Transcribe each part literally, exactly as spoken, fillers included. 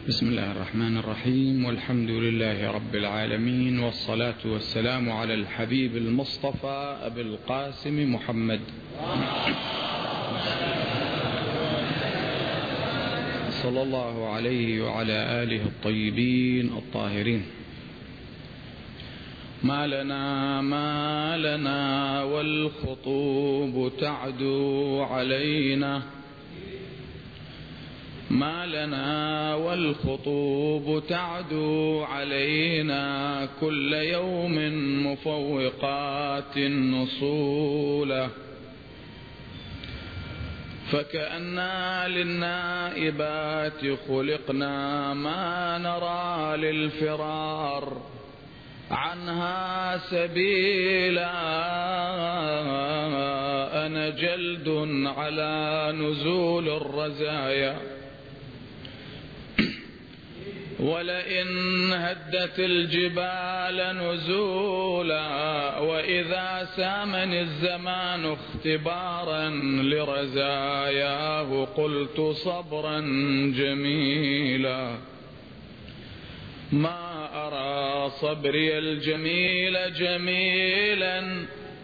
بسم الله الرحمن الرحيم، والحمد لله رب العالمين، والصلاة والسلام على الحبيب المصطفى أبي القاسم محمد صلى الله عليه وعلى آله الطيبين الطاهرين. ما لنا ما لنا والخطوب تعدو علينا، ما لنا والخطوب تعدو علينا، كل يوم مفوقات نصولا، فكأننا للنائبات خلقنا، ما نرى للفرار عنها سبيلا، أنا جلد على نزول الرزايا، ولئن هدت الجبال نزولا، وإذا سامني الزمان اختبارا لرزاياه، قلت صبرا جميلا، ما أرى صبري الجميل جميلا،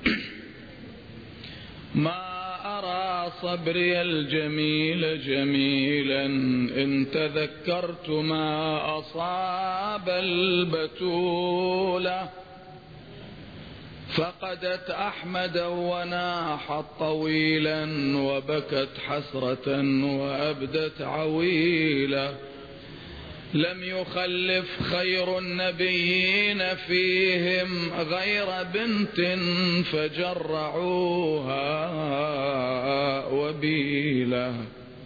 ما أرى صبري الجميل جميلا، إن تذكرت ما أصاب البتولة، فقدت أحمدا وناحت طويلا، وبكت حسرة وأبدت عويلا، لم يخلف خير النبيين فيهم غير بنت فجرعوها وبيلا.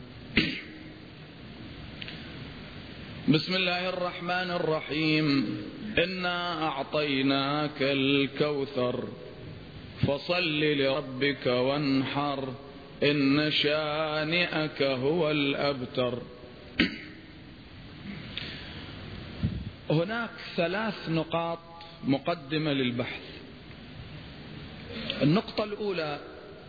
بسم الله الرحمن الرحيم. إنا أعطيناك الكوثر، فصل لربك وانحر، إن شانئك هو الأبتر. هناك ثلاث نقاط مقدمة للبحث. النقطة الأولى: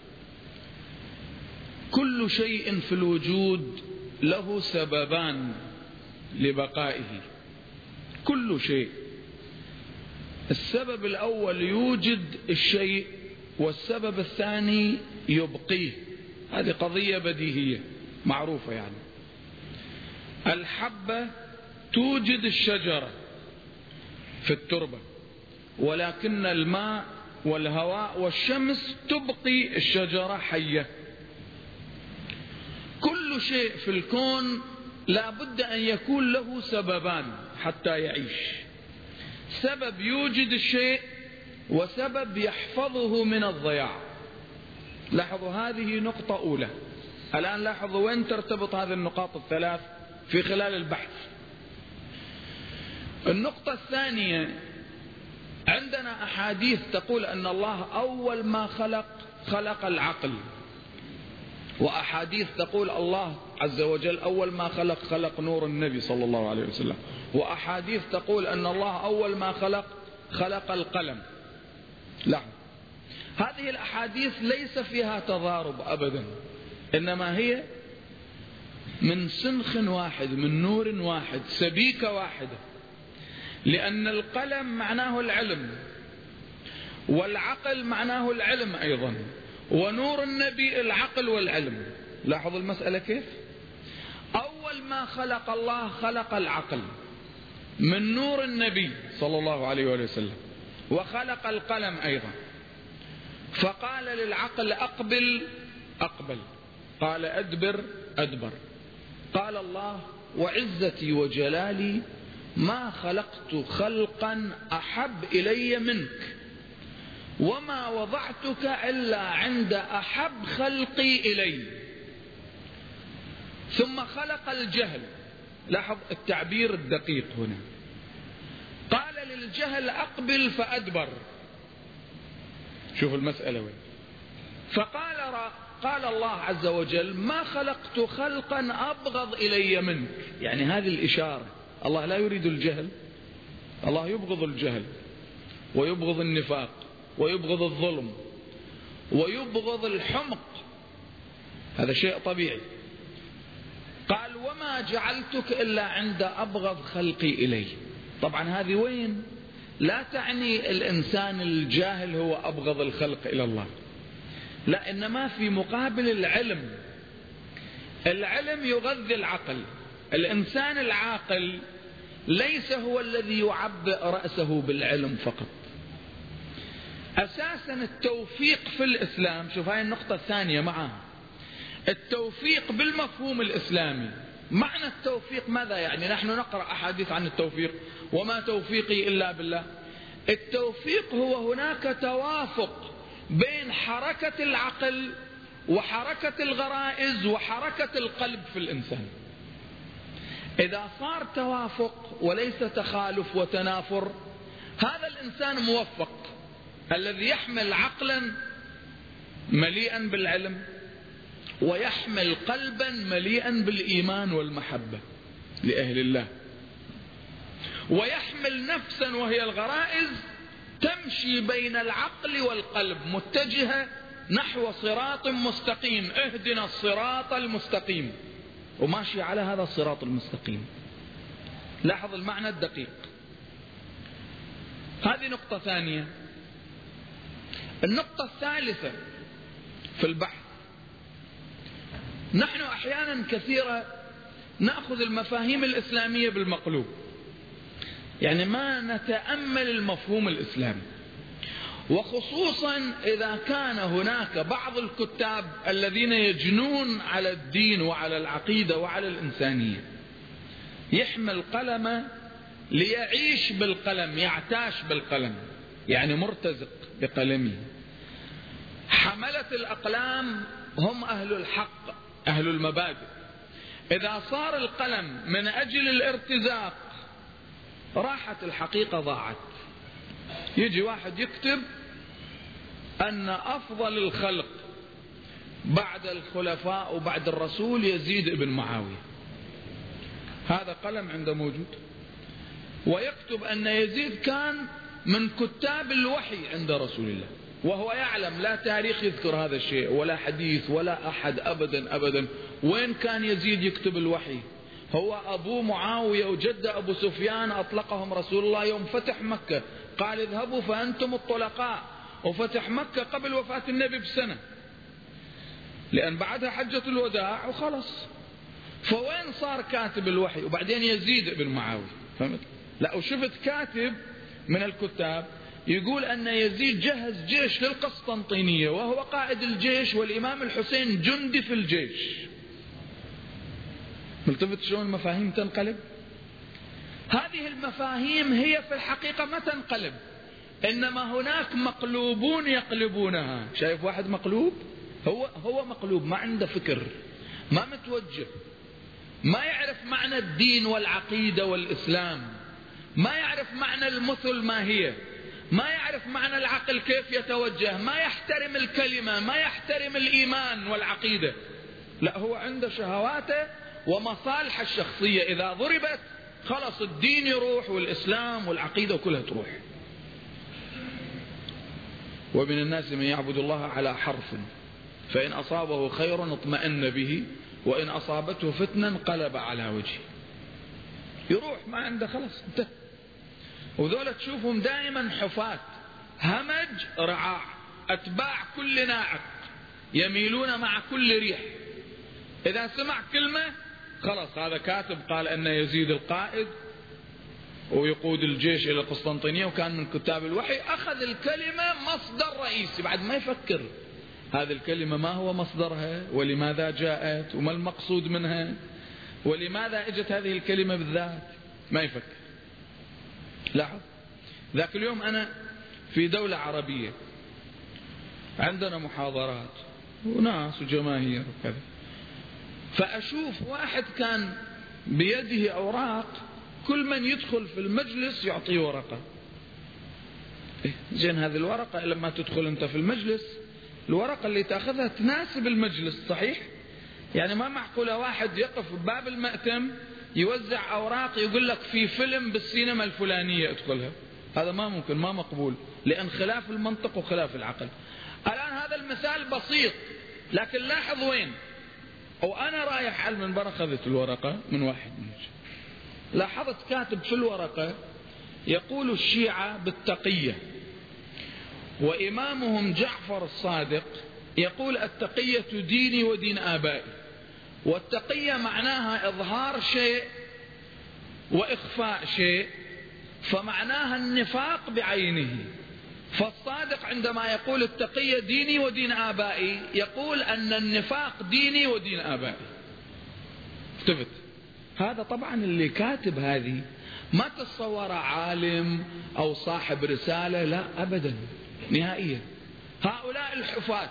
كل شيء في الوجود له سببان لبقائه، كل شيء. السبب الأول يوجد الشيء، والسبب الثاني يبقيه. هذه قضية بديهية معروفة. يعني الحبة توجد الشجرة في التربة، ولكن الماء والهواء والشمس تبقي الشجرة حية. كل شيء في الكون لا بد أن يكون له سببان حتى يعيش: سبب يوجد الشيء، وسبب يحفظه من الضياع. لاحظوا، هذه نقطة أولى. الآن لاحظوا وين ترتبط هذه النقاط الثلاث في خلال البحث. النقطة الثانية: عندنا أحاديث تقول أن الله أول ما خلق خلق العقل، وأحاديث تقول الله عز وجل أول ما خلق خلق نور النبي صلى الله عليه وسلم، وأحاديث تقول أن الله أول ما خلق خلق القلم. لا، هذه الأحاديث ليس فيها تضارب أبدا، إنما هي من سنخ واحد، من نور واحد، سبيكة واحدة. لأن القلم معناه العلم، والعقل معناه العلم أيضا، ونور النبي العقل والعلم. لاحظوا المسألة كيف؟ أول ما خلق الله خلق العقل من نور النبي صلى الله عليه وسلم، وخلق القلم أيضا، فقال للعقل أقبل أقبل، قال أدبر أدبر. قال الله: وعزتي وجلالي ما خلقت خلقا أحب إلي منك، وما وضعتك إلا عند أحب خلقي إلي. ثم خلق الجهل. لاحظ التعبير الدقيق هنا. قال للجهل أقبل فأدبر. شوف المسألة وين. فقال قال الله عز وجل: ما خلقت خلقا أبغض إلي منك. يعني هذه الإشارة، الله لا يريد الجهل، الله يبغض الجهل، ويبغض النفاق، ويبغض الظلم، ويبغض الحمق. هذا شيء طبيعي. قال وما جعلتك إلا عند أبغض خلقي إلي. طبعا هذه وين؟ لا تعني الإنسان الجاهل هو أبغض الخلق إلى الله، لا، إنما في مقابل العلم. العلم يغذي العقل. الإنسان العاقل ليس هو الذي يعبئ رأسه بالعلم فقط. أساسا التوفيق في الإسلام، شوف هاي النقطة الثانية معها، التوفيق بالمفهوم الإسلامي. معنى التوفيق ماذا يعني؟ نحن نقرأ أحاديث عن التوفيق، وما توفيقي إلا بالله. التوفيق هو هناك توافق بين حركة العقل وحركة الغرائز وحركة القلب في الإنسان. إذا صار توافق وليس تخالف وتنافر، هذا الإنسان موفق، الذي يحمل عقلا مليئا بالعلم ويحمل قلبا مليئا بالإيمان والمحبة لأهل الله، ويحمل نفسا وهي الغرائز تمشي بين العقل والقلب متجهة نحو صراط مستقيم، اهدنا الصراط المستقيم، وماشي على هذا الصراط المستقيم. لاحظ المعنى الدقيق. هذه نقطة ثانية. النقطة الثالثة في البحث، نحن أحيانا كثيرة نأخذ المفاهيم الإسلامية بالمقلوب، يعني ما نتأمل المفهوم الإسلامي، وخصوصا إذا كان هناك بعض الكتاب الذين يجنون على الدين وعلى العقيدة وعلى الإنسانية، يحمل قلم ليعيش بالقلم، يعتاش بالقلم، يعني مرتزق بقلمه. حملة الأقلام هم أهل الحق، أهل المبادئ. إذا صار القلم من أجل الارتزاق، راحت الحقيقة، ضاعت. يجي واحد يكتب أن أفضل الخلق بعد الخلفاء وبعد الرسول يزيد ابن معاوية، هذا قلم عنده موجود. ويكتب أن يزيد كان من كتاب الوحي عند رسول الله، وهو يعلم لا تاريخ يذكر هذا الشيء ولا حديث ولا أحد أبدا أبدا. وين كان يزيد يكتب الوحي؟ هو أبو معاوية وجد أبو سفيان أطلقهم رسول الله يوم فتح مكة، قال اذهبوا فأنتم الطلقاء، وفتح مكة قبل وفاة النبي بسنة، لأن بعدها حجة الوداع وخلص. فوين صار كاتب الوحي؟ وبعدين يزيد ابن معاوية، فهمت؟ لا، وشفت كاتب من الكتاب يقول أن يزيد جهز جيش للقسطنطينية وهو قائد الجيش، والإمام الحسين جندي في الجيش. ملتفت شلون المفاهيم تنقلب؟ هذه المفاهيم هي في الحقيقة ما تنقلب، إنما هناك مقلوبون يقلبونها. شايف واحد مقلوب؟ هو هو مقلوب، ما عنده فكر، ما متوجه، ما يعرف معنى الدين والعقيدة والإسلام، ما يعرف معنى المثل ما هي، ما يعرف معنى العقل كيف يتوجه، ما يحترم الكلمة، ما يحترم الإيمان والعقيدة. لا، هو عنده شهواته ومصالح الشخصية، إذا ضربت خلص الدين يروح والإسلام والعقيدة كلها تروح. ومن الناس من يعبد الله على حرف، فإن أصابه خير اطمأن به، وإن أصابته فتنة انقلب على وجهه. يروح ما عنده، خلص انتهى. وذولا تشوفهم دائما حفاة، همج رعاع، أتباع كل ناعق، يميلون مع كل ريح. إذا سمع كلمة خلص هذا كاتب قال أن يزيد القائد ويقود الجيش إلى القسطنطينية وكان من كتاب الوحي، أخذ الكلمة مصدر رئيسي، بعد ما يفكر هذه الكلمة ما هو مصدرها ولماذا جاءت وما المقصود منها ولماذا اجت هذه الكلمة بالذات، ما يفكر. لاحظ، ذاك اليوم أنا في دولة عربية عندنا محاضرات وناس وجماهير وكذا، فأشوف واحد كان بيده أوراق، كل من يدخل في المجلس يعطيه ورقة. إيه زين، هذه الورقة لما تدخل أنت في المجلس الورقة اللي تأخذها تناسب المجلس، صحيح؟ يعني ما معقولة واحد يقف بباب المأتم يوزع أوراق يقول لك في فيلم بالسينما الفلانية ادخلها، هذا ما ممكن، ما مقبول، لأن خلاف المنطق وخلاف العقل. الآن هذا المثال بسيط، لكن لاحظ وين وأنا رايح على المنبر أخذت الورقة من واحد منهم، لاحظت كاتب في الورقة يقول الشيعة بالتقية، وإمامهم جعفر الصادق يقول التقية ديني ودين آبائي. والتقية معناها إظهار شيء وإخفاء شيء، فمعناها النفاق بعينه. فالصادق عندما يقول التقية ديني ودين آبائي يقول أن النفاق ديني ودين آبائي. اكتبت هذا طبعا اللي كاتب هذه ما تتصور عالم أو صاحب رسالة، لا أبدا نهائيا. هؤلاء الحفاة،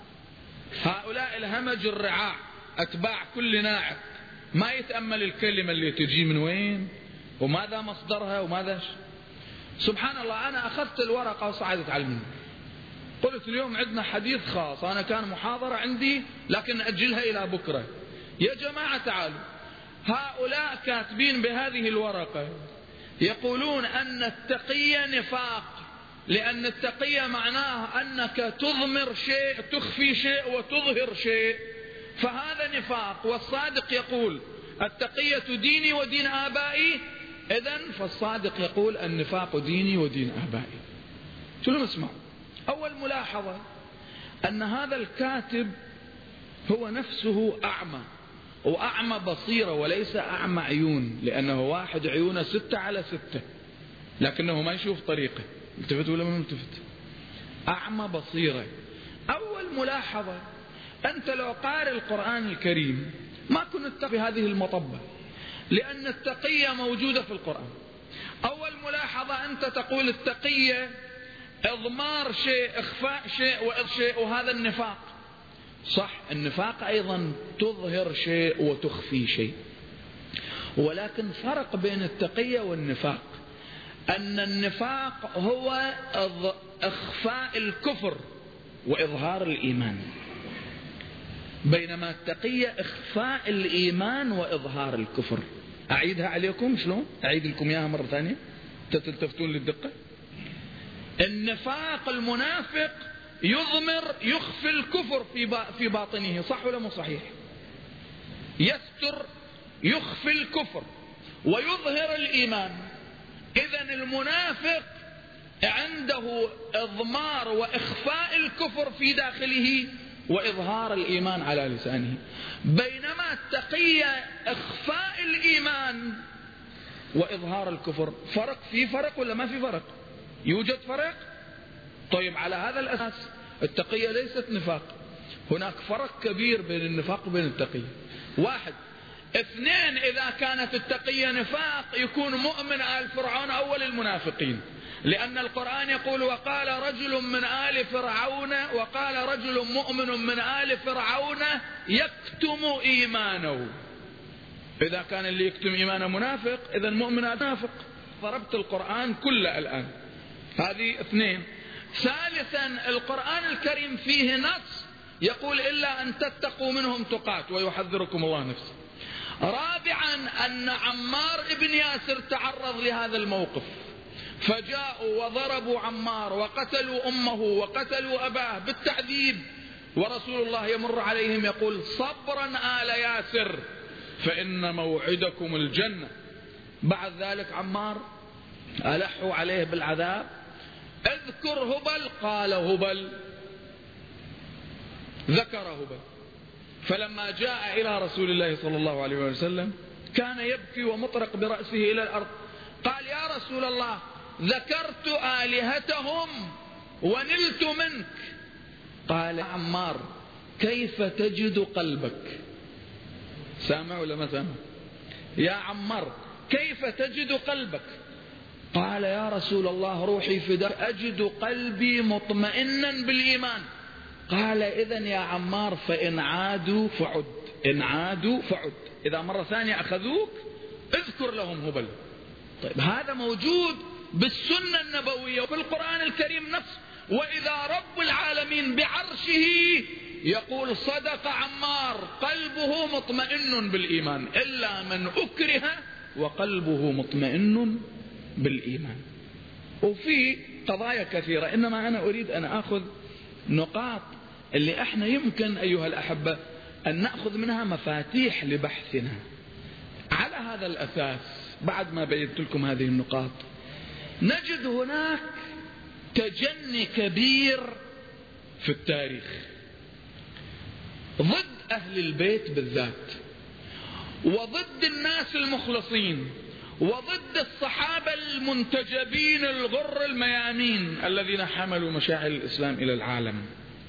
هؤلاء الهمج الرعاع، أتباع كل ناعق، ما يتأمل الكلمة اللي تجي من وين وماذا مصدرها وماذا. سبحان الله، أنا أخذت الورقة وصعدت على المنبر، قلت اليوم عندنا حديث خاص، أنا كان محاضرة عندي لكن نأجلها إلى بكرة. يا جماعة تعالوا، هؤلاء كاتبين بهذه الورقة يقولون أن التقية نفاق، لأن التقية معناها أنك تضمر شيء، تخفي شيء وتظهر شيء، فهذا نفاق. والصادق يقول التقية ديني ودين آبائي، إذن فالصادق يقول النفاق ديني ودين آبائي. شنو نسمع؟ أول ملاحظة أن هذا الكاتب هو نفسه أعمى، وأعمى بصيرة وليس أعمى عيون، لأنه واحد عيونه ستة على ستة لكنه ما يشوف طريقه. التفت ولا ما التفت؟ أعمى بصيرة. أول ملاحظة، أنت لو قارئ القرآن الكريم ما كنت تقف بهذه المطبة، لأن التقية موجودة في القرآن. أول ملاحظة، أنت تقول التقية إضمار شيء، إخفاء شيء وإظهار شيء، وهذا النفاق. صح، النفاق أيضا تظهر شيء وتخفي شيء، ولكن فرق بين التقية والنفاق أن النفاق هو إخفاء الكفر وإظهار الإيمان، بينما التقية إخفاء الإيمان وإظهار الكفر. أعيدها عليكم شلون؟ أعيد لكم إياها مرة ثانية تلتفتون للدقة. النفاق المنافق يضمر، يخفي الكفر في في باطنه، صح ولا مو صحيح؟ يستر، يخفي الكفر ويظهر الإيمان. إذن المنافق عنده إضمار وإخفاء الكفر في داخله وإظهار الإيمان على لسانه، بينما التقية إخفاء الإيمان وإظهار الكفر. فرق؟ في فرق ولا ما في فرق؟ يوجد فرق؟ طيب، على هذا الأساس التقية ليست نفاق. هناك فرق كبير بين النفاق وبين التقية. واحد. اثنين، إذا كانت التقية نفاق يكون مؤمن آل فرعون أول المنافقين، لأن القرآن يقول وقال رجل من آل فرعون، وقال رجل مؤمن من آل فرعون يكتم إيمانه. إذا كان اللي يكتم إيمانه منافق، إذا مؤمن منافق. ضربت القرآن كله الآن. هذه اثنين. ثالثا، القرآن الكريم فيه نص يقول إلا أن تتقوا منهم تقات ويحذركم الله نفسه. رابعا، أن عمار ابن ياسر تعرض لهذا الموقف، فجاءوا وضربوا عمار وقتلوا أمه وقتلوا أباه بالتعذيب، ورسول الله يمر عليهم يقول صبرا آل ياسر فإن موعدكم الجنة. بعد ذلك عمار ألحوا عليه بالعذاب. اذكر هبل، قال هبل، ذكر هبل. فلما جاء إلى رسول الله صلى الله عليه وسلم كان يبكي ومطرق برأسه إلى الأرض. قال يا رسول الله ذكرت آلهتهم ونلت منك. قال عمار كيف تجد قلبك؟ سامع ولا ما سامع؟ يا عمار كيف تجد قلبك؟ قال يا رسول الله روحي فداك، أجد قلبي مطمئنا بالإيمان. قال إذن يا عمار فإن عادوا فعد، إن عادوا فعد، إذا مرة ثانية أخذوك اذكر لهم هبل. طيب، هذا موجود بالسنة النبوية وفي القرآن الكريم نفسه. وإذا رب العالمين بعرشه يقول صدق عمار قلبه مطمئن بالإيمان إلا من أكره وقلبه مطمئن بالإيمان. وفي قضايا كثيرة، إنما أنا أريد أن أخذ نقاط اللي احنا يمكن أيها الأحبة أن نأخذ منها مفاتيح لبحثنا. على هذا الأساس بعد ما بينت لكم هذه النقاط نجد هناك تجني كبير في التاريخ ضد أهل البيت بالذات، وضد الناس المخلصين، وضد الصحابة المنتجبين الغر الميامين الذين حملوا مشاعر الإسلام إلى العالم.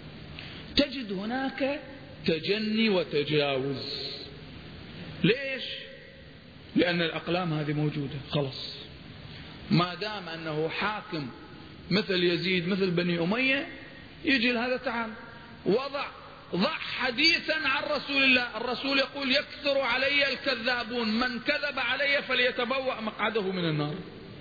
تجد هناك تجني وتجاوز. ليش؟ لأن الأقلام هذه موجودة خلص، ما دام أنه حاكم مثل يزيد مثل بني أمية يجي لهذا تعال وضع ضع حديثا عن رسول الله. الرسول يقول يكثر علي الكذابون، من كذب علي فليتبوأ مقعده من النار.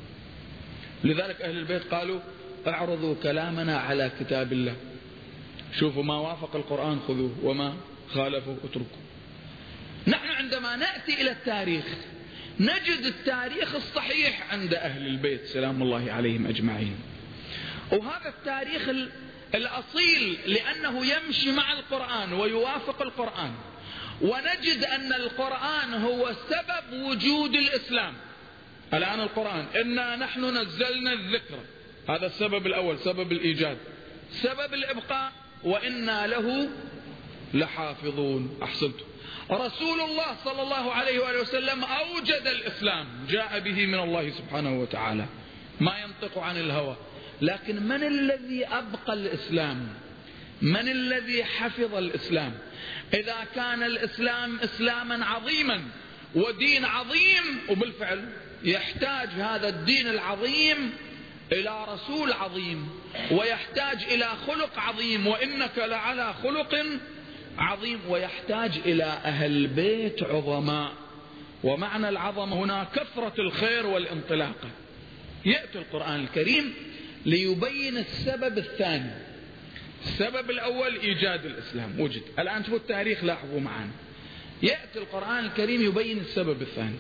لذلك أهل البيت قالوا اعرضوا كلامنا على كتاب الله، شوفوا ما وافق القرآن خذوه وما خالفه اتركوه. نحن عندما نأتي إلى التاريخ نجد التاريخ الصحيح عند أهل البيت سلام الله عليهم أجمعين، وهذا التاريخ الأصيل لأنه يمشي مع القرآن ويوافق القرآن. ونجد أن القرآن هو سبب وجود الإسلام. الآن القرآن إنا نحن نزلنا الذكر، هذا السبب الأول، سبب الإيجاد. سبب الإبقاء وإنا له لحافظون. أحسنتم. رسول الله صلى الله عليه وآله وسلم أوجد الإسلام، جاء به من الله سبحانه وتعالى، ما ينطق عن الهوى. لكن من الذي أبقى الإسلام؟ من الذي حفظ الإسلام؟ إذا كان الإسلام إسلاما عظيما ودين عظيم، وبالفعل يحتاج هذا الدين العظيم إلى رسول عظيم، ويحتاج إلى خلق عظيم، وإنك لعلى خلق عظيم، ويحتاج إلى أهل بيت عظماء. ومعنى العظمة هنا كثرة الخير والانطلاقة. يأتي القرآن الكريم ليبين السبب الثاني. السبب الأول إيجاد الإسلام وجد. الآن شوفوا التاريخ لاحظوا معنا. يأتي القرآن الكريم يبين السبب الثاني.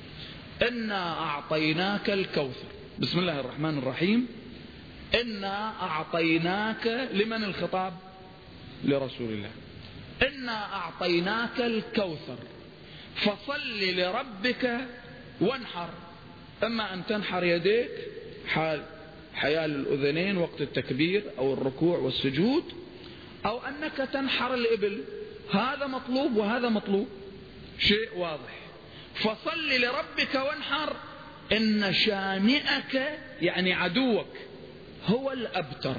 إنا أعطيناك الكوثر. بسم الله الرحمن الرحيم. إنا أعطيناك، لمن الخطاب؟ لرسول الله. إنا أعطيناك الكوثر فصل لربك وانحر. أما أن تنحر يديك حال حيال الأذنين وقت التكبير أو الركوع والسجود، أو أنك تنحر الإبل، هذا مطلوب وهذا مطلوب، شيء واضح. فصل لربك وانحر إن شانئك يعني عدوك هو الأبتر.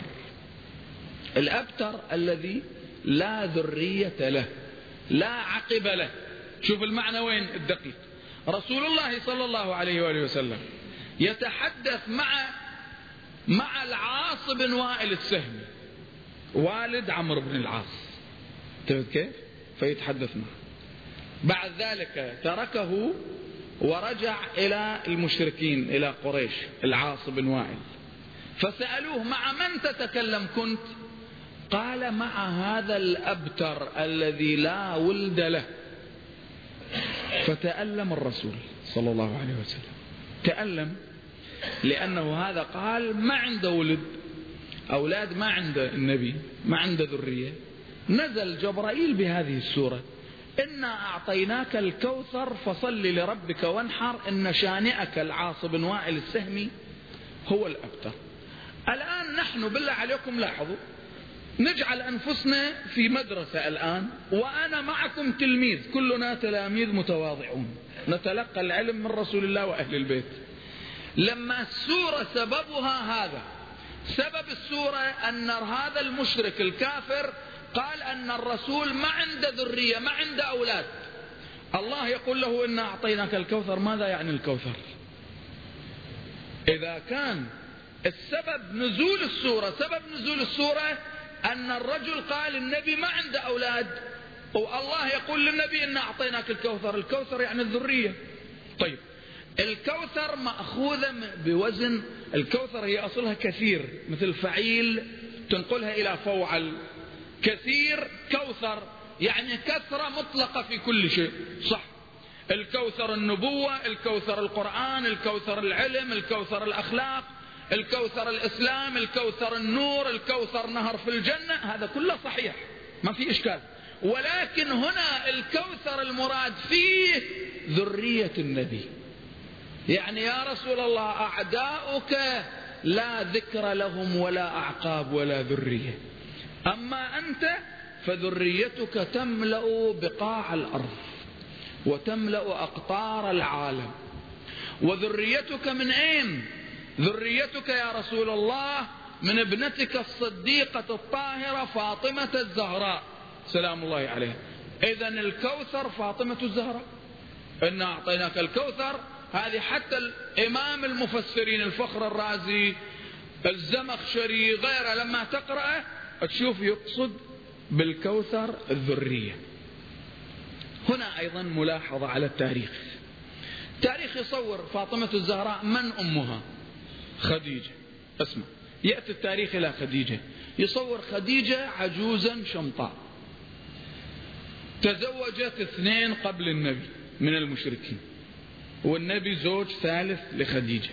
الأبتر الذي لا ذرية له، لا عقب له. شوف المعنى وين الدقيق. رسول الله صلى الله عليه وآله وسلم يتحدث مع مع العاص بن وائل السهمي، والد عمرو بن العاص، كيف؟ فيتحدث معه. بعد ذلك تركه ورجع إلى المشركين، إلى قريش، العاص بن وائل، فسألوه مع من تتكلم كنت؟ قال مع هذا الأبتر الذي لا ولد له. فتألم الرسول صلى الله عليه وسلم، تألم، لأنه هذا قال ما عنده ولد، أولاد ما عنده النبي، ما عنده ذرية. نزل جبرائيل بهذه السورة: إنا أعطيناك الكوثر فصل لربك وانحر إن شانئك العاص بن وائل السهمي هو الأبتر. الآن نحن بالله عليكم لاحظوا، نجعل أنفسنا في مدرسة الآن، وأنا معكم تلميذ، كلنا تلاميذ متواضعون نتلقى العلم من رسول الله وأهل البيت. لما السورة سببها هذا، سبب السورة أن هذا المشرك الكافر قال أن الرسول ما عنده ذرية، ما عنده أولاد. الله يقول له إنا أعطيناك الكوثر. ماذا يعني الكوثر؟ إذا كان السبب نزول السورة، سبب نزول السورة أن الرجل قال النبي ما عنده أولاد، والله يقول للنبي إنا أعطيناك الكوثر. الكوثر يعني الذرية. طيب الكوثر مأخوذة بوزن، الكوثر هي أصلها كثير، مثل فعيل تنقلها إلى فوعل، كثير كوثر يعني كثرة مطلقة في كل شيء، صح. الكوثر النبوة، الكوثر القرآن، الكوثر العلم، الكوثر الأخلاق، الكوثر الإسلام، الكوثر النور، الكوثر نهر في الجنة، هذا كله صحيح ما في إشكال. ولكن هنا الكوثر المراد فيه ذرية النبي. يعني يا رسول الله أعداؤك لا ذكر لهم ولا أعقاب ولا ذرية، أما أنت فذريتك تملأ بقاع الأرض وتملأ أقطار العالم. وذريتك من أين؟ ذريتك يا رسول الله من ابنتك الصديقة الطاهرة فاطمة الزهراء سلام الله عليها. إذن الكوثر فاطمة الزهراء، إنا أعطيناك الكوثر. هذه حتى الإمام المفسرين الفخر الرازي الزمخشري غيره لما تقرأه تشوف يقصد بالكوثر الذرية. هنا أيضا ملاحظة على التاريخ. التاريخ يصور فاطمة الزهراء من أمها؟ خديجة. اسمع، يأتي التاريخ إلى خديجة، يصور خديجة عجوزا شمطاء، تزوجت اثنين قبل النبي من المشركين، والنبي زوج ثالث لخديجة.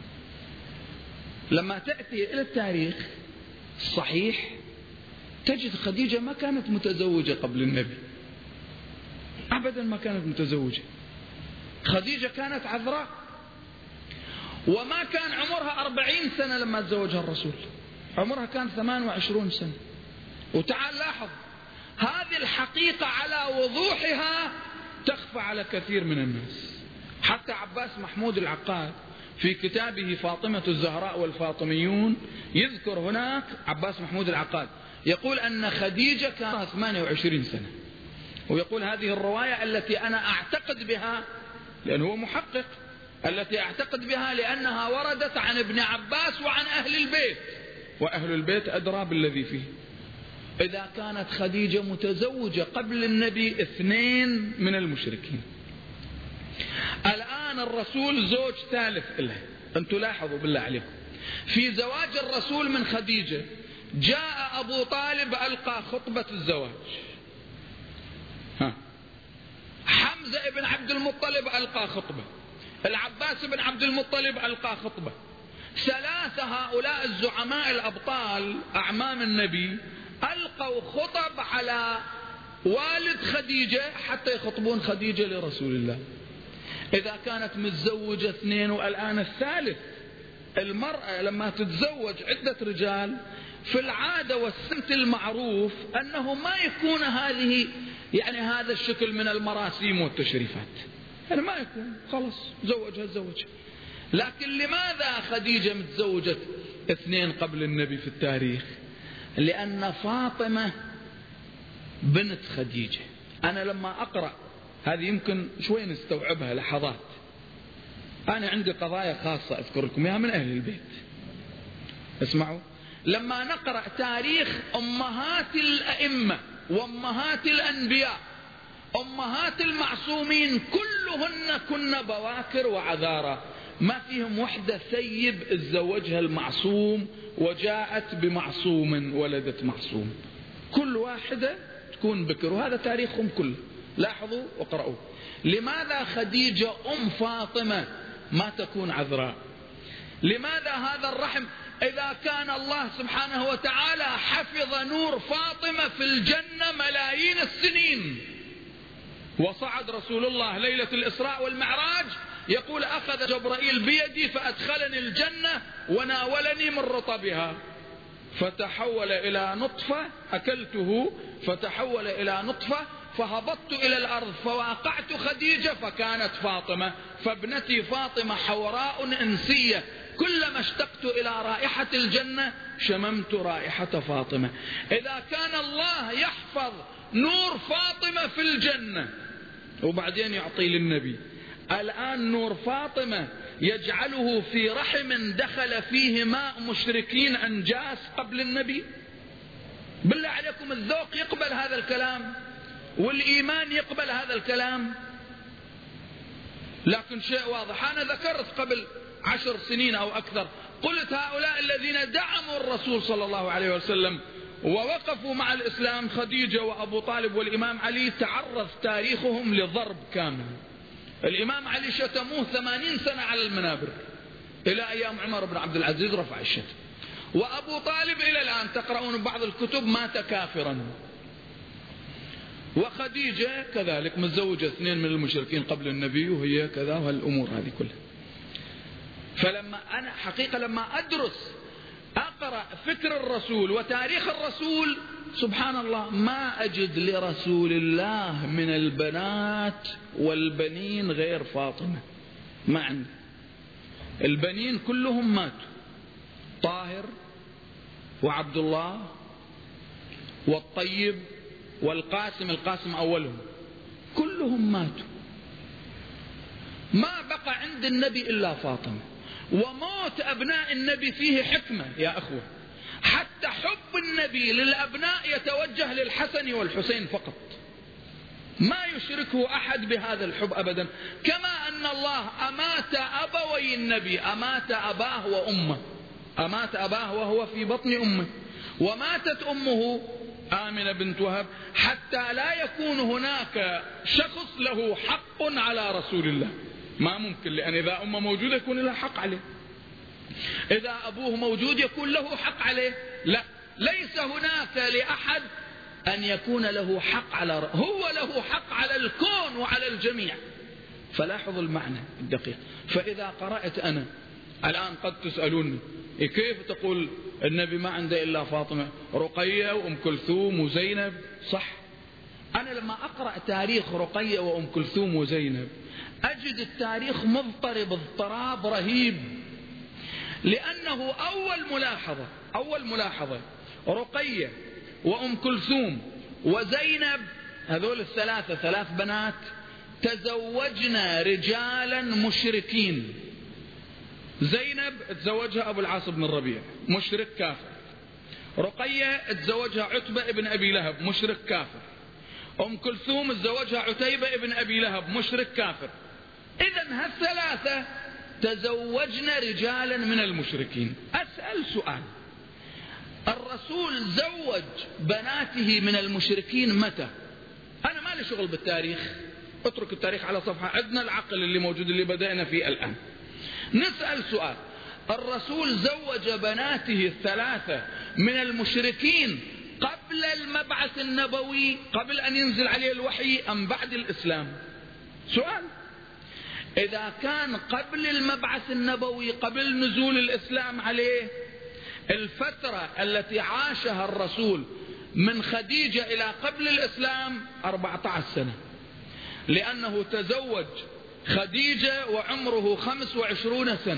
لما تأتي إلى التاريخ الصحيح تجد خديجة ما كانت متزوجة قبل النبي، أبدا ما كانت متزوجة. خديجة كانت عذراء، وما كان عمرها أربعين سنة لما تزوجها الرسول، عمرها كان ثمان وعشرون سنة. وتعال لاحظ هذه الحقيقة على وضوحها تخفى على كثير من الناس. حتى عباس محمود العقاد في كتابه فاطمة الزهراء والفاطميون يذكر هناك عباس محمود العقاد يقول أن خديجة كانت ثمانية وعشرين سنة، ويقول هذه الرواية التي أنا أعتقد بها لأنه هو محقق، التي أعتقد بها لأنها وردت عن ابن عباس وعن أهل البيت، وأهل البيت أدرى بالذي فيه. إذا كانت خديجة متزوجة قبل النبي اثنين من المشركين، الآن الرسول زوج ثالث له. أنتم لاحظوا بالله عليكم في زواج الرسول من خديجة جاء أبو طالب ألقى خطبة الزواج، ها. حمزة بن عبد المطلب ألقى خطبة، العباس بن عبد المطلب ألقى خطبة. ثلاثة هؤلاء الزعماء الأبطال أعمام النبي ألقوا خطب على والد خديجة حتى يخطبون خديجة لرسول الله. إذا كانت متزوجة اثنين والآن الثالث، المرأة لما تتزوج عدة رجال في العادة والسمت المعروف أنه ما يكون هذه يعني هذا الشكل من المراسيم والتشريفات، يعني ما يكون، خلاص زوجها زوجها. لكن لماذا خديجة متزوجت اثنين قبل النبي في التاريخ؟ لأن فاطمة بنت خديجة. أنا لما أقرأ هذه يمكن شوي نستوعبها لحظات، أنا عندي قضايا خاصة أذكر لكم إياها من أهل البيت. اسمعوا، لما نقرأ تاريخ أمهات الأئمة وأمهات الأنبياء أمهات المعصومين كلهن كن بواكر وعذارى، ما فيهم وحدة ثيب اتزوجها المعصوم وجاءت بمعصوم ولدت معصوم، كل واحدة تكون بكر، وهذا تاريخهم كله. لاحظوا واقرأوا. لماذا خديجة أم فاطمة ما تكون عذراء؟ لماذا هذا الرحم إذا كان الله سبحانه وتعالى حفظ نور فاطمة في الجنة ملايين السنين، وصعد رسول الله ليلة الإسراء والمعراج يقول أخذ جبرائيل بيدي فأدخلني الجنة وناولني من رطبها فتحول إلى نطفة أكلته فتحول إلى نطفة فهبطت إلى الأرض فواقعت خديجة فكانت فاطمة، فابنتي فاطمة حوراء إنسية كلما اشتقت إلى رائحة الجنة شممت رائحة فاطمة. إذا كان الله يحفظ نور فاطمة في الجنة وبعدين يعطي للنبي، الآن نور فاطمة يجعله في رحم دخل فيه ماء مشركين أنجاس قبل النبي. بالله عليكم الذوق يقبل هذا الكلام والإيمان يقبل هذا الكلام؟ لكن شيء واضح، أنا ذكرت قبل عشر سنين أو أكثر قلت هؤلاء الذين دعموا الرسول صلى الله عليه وسلم ووقفوا مع الإسلام خديجة وأبو طالب والإمام علي تعرض تاريخهم لضرب كامل. الإمام علي شتموه ثمانين سنة على المنابر إلى أيام عمر بن عبد العزيز رفع الشتم، وأبو طالب إلى الآن تقرؤون بعض الكتب مات كافرا. وخديجة كذلك متزوجة اثنين من المشركين قبل النبي وهي كذا، وهالأمور هذه كلها. فلما أنا حقيقة لما أدرس أقرأ فكر الرسول وتاريخ الرسول سبحان الله ما أجد لرسول الله من البنات والبنين غير فاطمة، ما عندي. البنين كلهم ماتوا، طاهر وعبد الله والطيب والقاسم، القاسم أولهم، كلهم ماتوا. ما بقى عند النبي إلا فاطمة. وموت أبناء النبي فيه حكمة يا أخوة، حتى حب النبي للأبناء يتوجه للحسن والحسين فقط، ما يشركه أحد بهذا الحب أبدا. كما أن الله أمات أبوي النبي، أمات أباه وأمه، أمات أباه وهو في بطن أمه، وماتت أمه آمنة بنت وهب، حتى لا يكون هناك شخص له حق على رسول الله. ما ممكن، لأن إذا أمه موجودة يكون لها حق عليه، إذا أبوه موجود يكون له حق عليه. لا، ليس هناك لأحد أن يكون له حق على ر... هو له حق على الكون وعلى الجميع. فلاحظوا المعنى الدقيق. فإذا قرأت أنا الآن قد تسألوني كيف تقول النبي ما عنده إلا فاطمة، رقية وأم كلثوم وزينب؟ صح. أنا لما أقرأ تاريخ رقية وأم كلثوم وزينب أجد التاريخ مضطرب اضطراب رهيب، لأنه أول ملاحظة أول ملاحظة رقية وأم كلثوم وزينب هذول الثلاثة ثلاث بنات تزوجنا رجالا مشركين. زينب تزوجها أبو العاص بن الربيع مشرك كافر، رقية تزوجها عتبة ابن أبي لهب مشرك كافر، أم كلثوم تزوجها عتيبة ابن أبي لهب مشرك كافر. إذن هالثلاثة تزوجنا رجالا من المشركين. أسأل سؤال، الرسول زوج بناته من المشركين متى؟ أنا ما لي شغل بالتاريخ، اترك التاريخ على صفحة، عندنا العقل اللي موجود اللي بدأنا فيه الآن. نسأل سؤال، الرسول زوج بناته الثلاثة من المشركين قبل المبعث النبوي، قبل أن ينزل عليه الوحي، أم بعد الإسلام؟ سؤال. إذا كان قبل المبعث النبوي، قبل نزول الإسلام عليه، الفترة التي عاشها الرسول من خديجة إلى قبل الإسلام أربعة عشر سنة، لأنه تزوج خديجة وعمره خمس وعشرون سنة،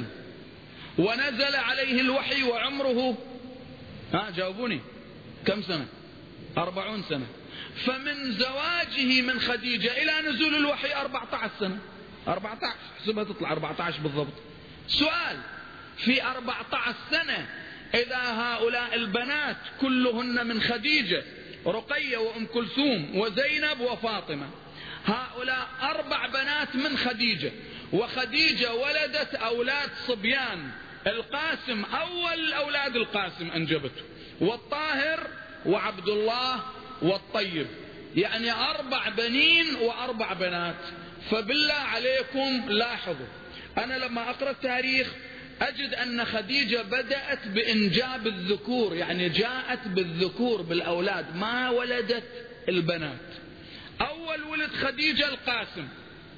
ونزل عليه الوحي وعمره ها جاوبوني كم سنة؟ أربعون سنة. فمن زواجه من خديجة إلى نزول الوحي أربعة عشر سنة، أربعة عشر حسبها تطلع أربعة عشر بالضبط. سؤال، في أربعة عشر سنة إذا هؤلاء البنات كلهن من خديجة، رقية وأم كلثوم وزينب وفاطمة، هؤلاء أربع بنات من خديجة، وخديجة ولدت أولاد صبيان، القاسم أول أولاد القاسم أنجبته، والطاهر وعبد الله والطيب، يعني أربع بنين وأربع بنات. فبالله عليكم لاحظوا، أنا لما أقرأ التاريخ أجد أن خديجة بدأت بإنجاب الذكور، يعني جاءت بالذكور بالأولاد، ما ولدت البنات. أول ولد خديجة القاسم،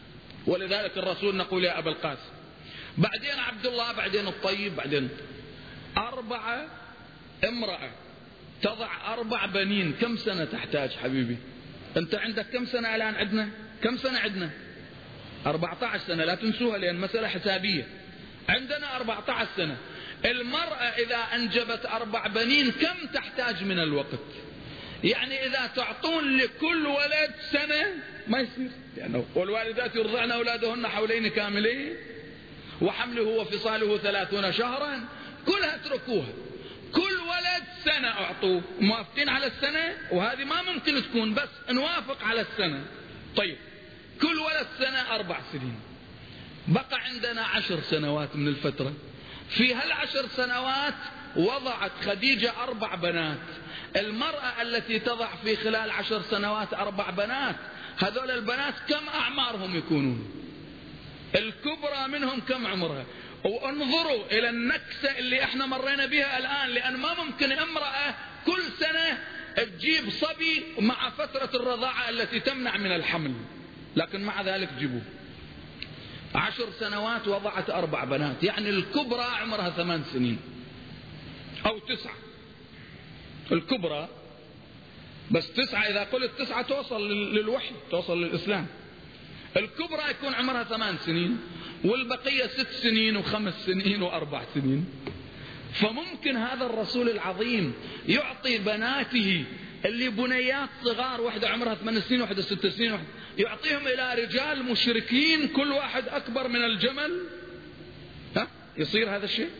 ولذلك الرسول نقول يا أبا القاسم، بعدين عبد الله، بعدين الطيب، بعدين أربعة. امرأة تضع أربع بنين كم سنة تحتاج حبيبي؟ أنت عندك كم سنة الآن؟ عندنا كم سنة؟ عندنا أربعة عشر سنة، لا تنسوها لأن مسألة حسابية. عندنا أربعة عشر سنة. المرأة إذا أنجبت أربع بنين كم تحتاج من الوقت؟ يعني إذا تعطون لكل ولد سنة ما يصير، لأنه والوالدات يرضعن أولادهن حولين كاملين وحمله وفصاله ثلاثون شهرا، كلها اتركوها، كل ولد سنة أعطوه. موافقين على السنة؟ وهذه ما ممكن تكون، بس نوافق على السنة. طيب كل ولد سنة، أربع سنين، بقى عندنا عشر سنوات من الفترة. في هالعشر سنوات وضعت خديجة أربع بنات. المرأة التي تضع في خلال عشر سنوات أربع بنات، هذول البنات كم أعمارهم يكونون؟ الكبرى منهم كم عمرها؟ وانظروا إلى النكسة اللي احنا مرينا بها الآن، لأن ما ممكن امرأة كل سنة تجيب صبي مع فترة الرضاعة التي تمنع من الحمل، لكن مع ذلك جيبوه. عشر سنوات وضعت أربع بنات، يعني الكبرى عمرها ثمان سنين أو تسعة، الكبرى بس تسعة، إذا قلت تسعة توصل للوحي، توصل للإسلام. الكبرى يكون عمرها ثمان سنين والبقية ست سنين وخمس سنين وأربع سنين. فممكن هذا الرسول العظيم يعطي بناته اللي بنيات صغار، واحدة عمرها ثمان سنين واحدة ست سنين واحدة، يعطيهم إلى رجال مشركين كل واحد أكبر من الجمل؟ ها؟ يصير هذا الشيء؟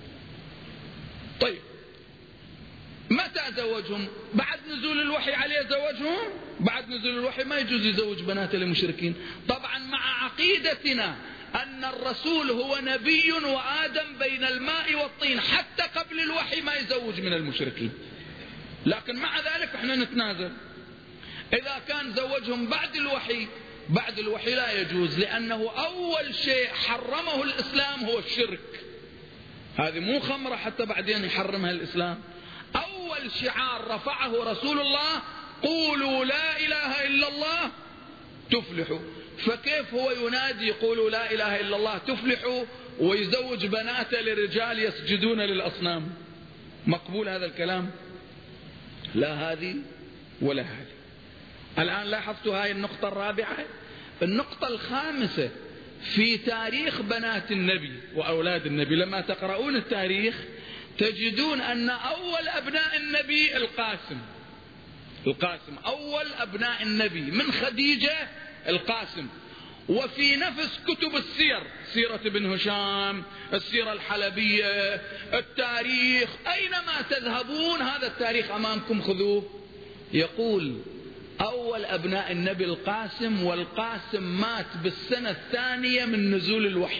طيب متى زوجهم؟ بعد نزول الوحي عليه زوجهم؟ بعد نزول الوحي ما يجوز يزوج بناته للمشركين، طبعا مع عقيدتنا أن الرسول هو نبي وآدم بين الماء والطين، حتى قبل الوحي ما يزوج من المشركين، لكن مع ذلك احنا نتنازل. إذا كان زوجهم بعد الوحي، بعد الوحي لا يجوز، لأنه أول شيء حرمه الإسلام هو الشرك. هذه مو خمرة حتى بعدين يحرمها الإسلام. أول شعار رفعه رسول الله قولوا لا إله إلا الله تفلحوا، فكيف هو ينادي قولوا لا إله إلا الله تفلحوا ويزوج بناته لرجال يسجدون للأصنام؟ مقبول هذا الكلام؟ لا هذه ولا هذه. الآن لاحظتوا هاي النقطة الرابعة. النقطة الخامسة في تاريخ بنات النبي وأولاد النبي، لما تقرؤون التاريخ تجدون أن أول أبناء النبي القاسم. القاسم أول أبناء النبي من خديجة القاسم. وفي نفس كتب السير، سيرة ابن هشام، السيرة الحلبية، التاريخ، أينما تذهبون هذا التاريخ أمامكم خذوه، يقول أول أبناء النبي القاسم، والقاسم مات بالسنة الثانية من نزول الوحي.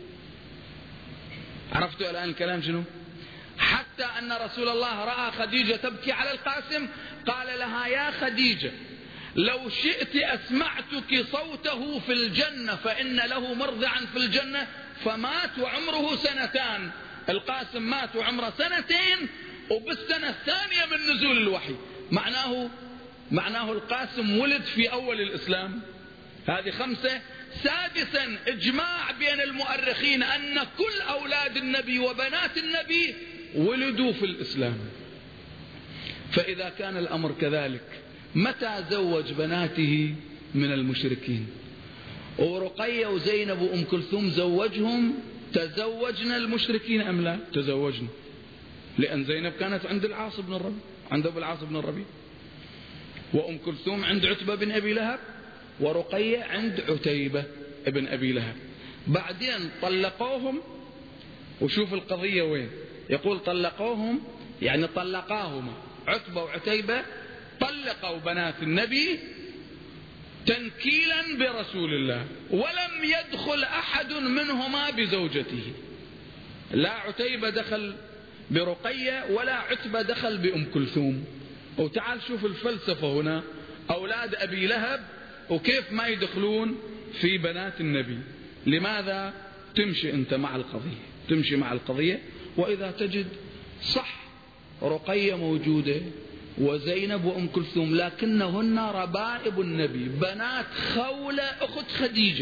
عرفتوا الآن الكلام شنو؟ حتى أن رسول الله رأى خديجة تبكي على القاسم، قال لها يا خديجة لو شئت أسمعتك صوته في الجنة فإن له مرضعا في الجنة، فمات وعمره سنتان. القاسم مات وعمره سنتين وبالسنة الثانية من نزول الوحي، معناه معناه القاسم ولد في أول الإسلام. هذه خمسة. سادسا إجماع بين المؤرخين أن كل أولاد النبي وبنات النبي ولدوا في الإسلام. فإذا كان الأمر كذلك متى زوج بناته من المشركين؟ ورقية وزينب وأم كلثوم زوجهم، تزوجنا المشركين أم لا؟ تزوجنا، لأن زينب كانت عند العاص بن الربيع، عند أبو العاص بن الربيع، وأم كلثوم عند عتبة بن أبي لهب، ورقية عند عتيبة بن أبي لهب. بعدين طلقوهم، وشوف القضية وين، يقول طلقوهم يعني طلقاهما عتبة وعتيبة، طلقوا بنات النبي تنكيلا برسول الله، ولم يدخل أحد منهما بزوجته. لا عتيبة دخل برقية ولا عتبة دخل بأم كلثوم. وتعال شوف الفلسفة هنا، أولاد أبي لهب وكيف ما يدخلون في بنات النبي. لماذا؟ تمشي أنت مع القضية، تمشي مع القضية، وإذا تجد صح رقية موجودة وزينب وأم كلثوم، لكنهن ربائب النبي، بنات خولة أخت خديجة،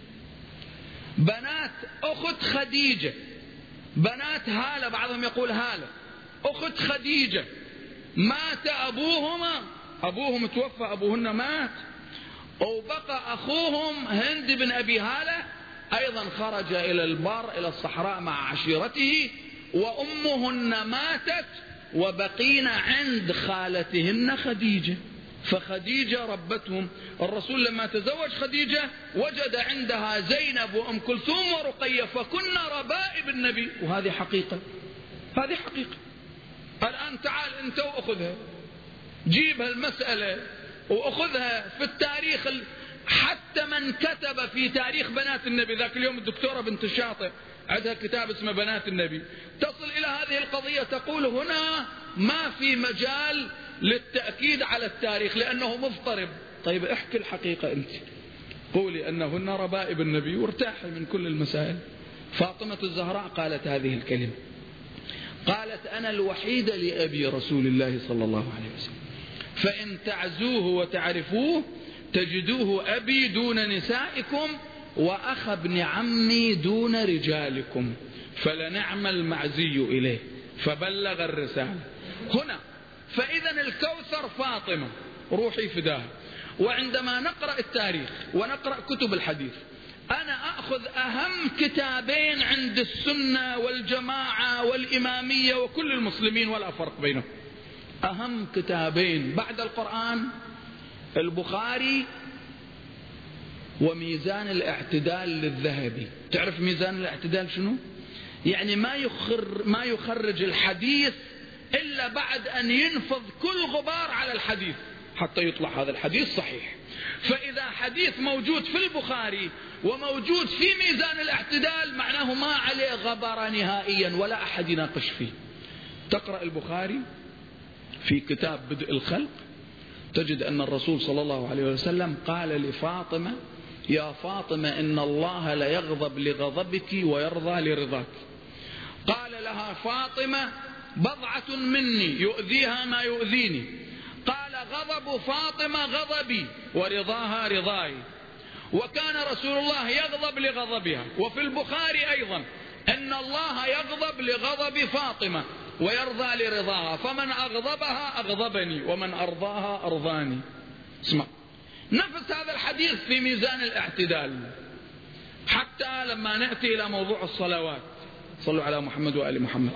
بنات أخت خديجة، بنات هالة، بعضهم يقول هالة أخت خديجة، مات أبوهما، أبوهم توفى، أبوهن مات، وبقى أخوهم هند بن أبي هالة أيضا خرج إلى البر إلى الصحراء مع عشيرته، وأمهن ماتت وبقين عند خالتهن خديجة، فخديجة ربتهم. الرسول لما تزوج خديجة وجد عندها زينب وأم كلثوم ورقية، فكن ربائب النبي، وهذه حقيقة، هذه حقيقة. الآن تعال أنت وأخذها، جيب هالمسألة وأخذها في التاريخ، حتى من كتب في تاريخ بنات النبي، ذاك اليوم الدكتورة بنت الشاطئ عندها كتاب اسمه بنات النبي، تصل إلى هذه القضية تقول هنا ما في مجال للتأكيد على التاريخ لأنه مضطرب. طيب احكي الحقيقة أنت، قولي أنهن ربائب النبي وارتاحي من كل المسائل. فاطمة الزهراء قالت هذه الكلمة، قالت أنا الوحيدة لأبي رسول الله صلى الله عليه وسلم، فإن تعزوه وتعرفوه تجدوه أبي دون نسائكم وأخ ابن عمي دون رجالكم فلنعم المعزي إليه فبلغ الرسالة. هنا فإذا الكوثر فاطمة روحي فداها. وعندما نقرأ التاريخ ونقرأ كتب الحديث أنا أخذ أهم كتابين عند السنة والجماعة والإمامية وكل المسلمين ولا فرق بينهم، أهم كتابين بعد القرآن البخاري وميزان الاعتدال للذهبي. تعرف ميزان الاعتدال شنو؟ يعني ما يخر ما يخرج الحديث إلا بعد أن ينفض كل غبار على الحديث حتى يطلع هذا الحديث صحيح. فإذا حديث موجود في البخاري وموجود في ميزان الاعتدال معناه ما عليه غبار نهائيا ولا أحد يناقش فيه. تقرأ البخاري في كتاب بدء الخلق تجد أن الرسول صلى الله عليه وسلم قال لفاطمة: يا فاطمة إن الله لا يغضب لغضبك ويرضى لرضاك. قال لها فاطمة: بضعة مني يؤذيها ما يؤذيني. قال: غضب فاطمة غضبي ورضاها رضاي. وكان رسول الله يغضب لغضبها. وفي البخاري أيضا أن الله يغضب لغضب فاطمة ويرضى لرضاها، فمن أغضبها أغضبني ومن أرضاها أرضاني. اسمع نفس هذا الحديث في ميزان الاعتدال. حتى لما نأتي إلى موضوع الصلوات صلوا على محمد وآل محمد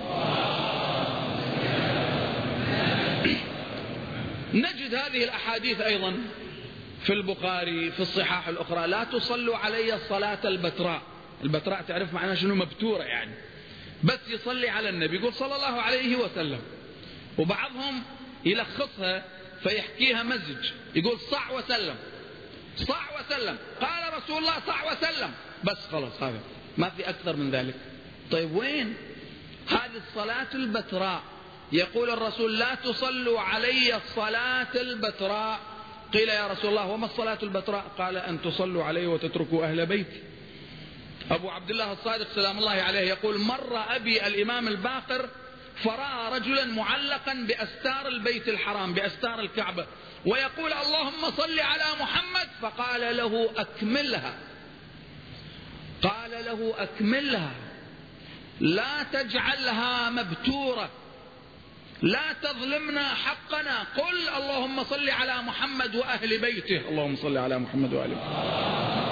نجد هذه الأحاديث أيضا في البخاري في الصحاح الأخرى: لا تصلوا علي الصلاة البتراء. البتراء تعرف معناه شنو؟ مبتورة، يعني بس يصلي على النبي يقول صلى الله عليه وسلم. وبعضهم يلخصها فيحكيها مزج يقول صع وسلم صع وسلم قال رسول الله صع وسلم، بس خلاص هذا ما في أكثر من ذلك. طيب وين هذه الصلاة البتراء؟ يقول الرسول: لا تصلوا علي الصلاة البتراء. قيل: يا رسول الله وما الصلاة البتراء؟ قال: أن تصلوا علي وتتركوا أهل بيتي. أبو عبد الله الصادق سلام الله عليه يقول: مر أبي الإمام الباقر فرأى رجلا معلقا بأستار البيت الحرام بأستار الكعبة ويقول: اللهم صل على محمد. فقال له: أكملها. قال له: أكملها، لا تجعلها مبتورة، لا تظلمنا حقنا، قل اللهم صل على محمد وأهل بيته. اللهم صل على محمد وأهل بيته.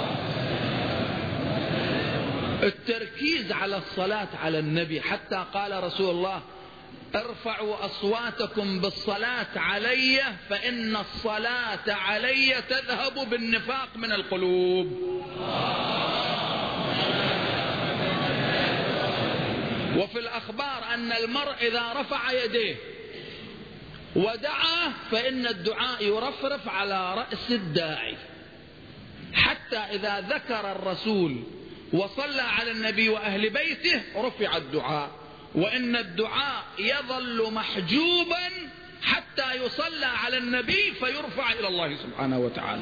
التركيز على الصلاة على النبي، حتى قال رسول الله: ارفعوا أصواتكم بالصلاة علي فإن الصلاة علي تذهب بالنفاق من القلوب. وفي الأخبار أن المرء إذا رفع يديه ودعا فإن الدعاء يرفرف على رأس الداعي، حتى إذا ذكر الرسول وصلى على النبي وأهل بيته رفع الدعاء، وإن الدعاء يظل محجوبا حتى يصلى على النبي فيرفع إلى الله سبحانه وتعالى.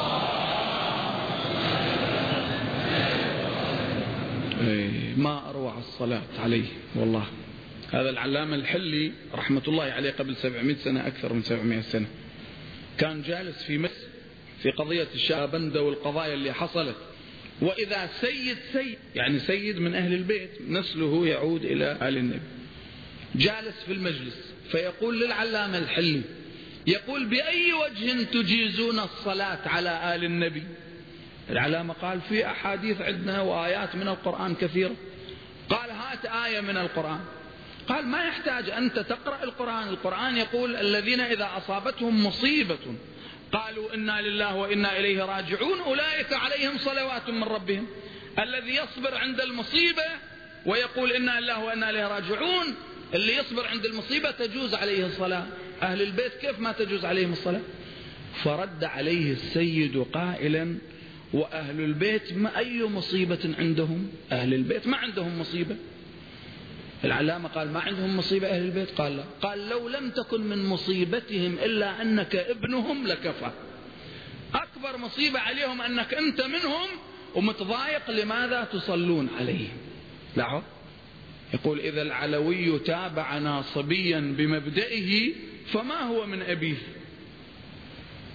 ما أروع الصلاة عليه والله. هذا العلامة الحلي رحمة الله عليه قبل سبعمائة سنة أكثر من سبعمائة سنة كان جالس في مصر في قضية الشابندة والقضايا اللي حصلت، وإذا سيد سيد يعني سيد من أهل البيت نسله يعود إلى آل النبي جالس في المجلس فيقول للعلامة الحلي يقول: بأي وجه تجيزون الصلاة على آل النبي؟ العلامة قال: في أحاديث عندنا وآيات من القرآن كثيرة. قال: هات آية من القرآن. قال: ما يحتاج أنت تقرأ القرآن، القرآن يقول: الذين إذا أصابتهم مصيبة قالوا إنا لله وإنا إليه راجعون أولئك عليهم صلوات من ربهم. الذي يصبر عند المصيبة ويقول إنا لله وإنا إليه راجعون، اللي يصبر عند المصيبة تجوز عليه الصلاة. أهل البيت كيف ما تجوز عليهم الصلاة؟ فرد عليه السيد قائلا: وأهل البيت ما أي مصيبة عندهم؟ أهل البيت ما عندهم مصيبة. العلامة قال: ما عندهم مصيبة أهل البيت؟ قال: لا. قال: لو لم تكن من مصيبتهم إلا أنك ابنهم لكفى. أكبر مصيبة عليهم أنك أنت منهم ومتضايق، لماذا تصلون عليه؟ لاحظ يقول: إذا العلوي تابع ناصبيا بمبدئه فما هو من أبيه.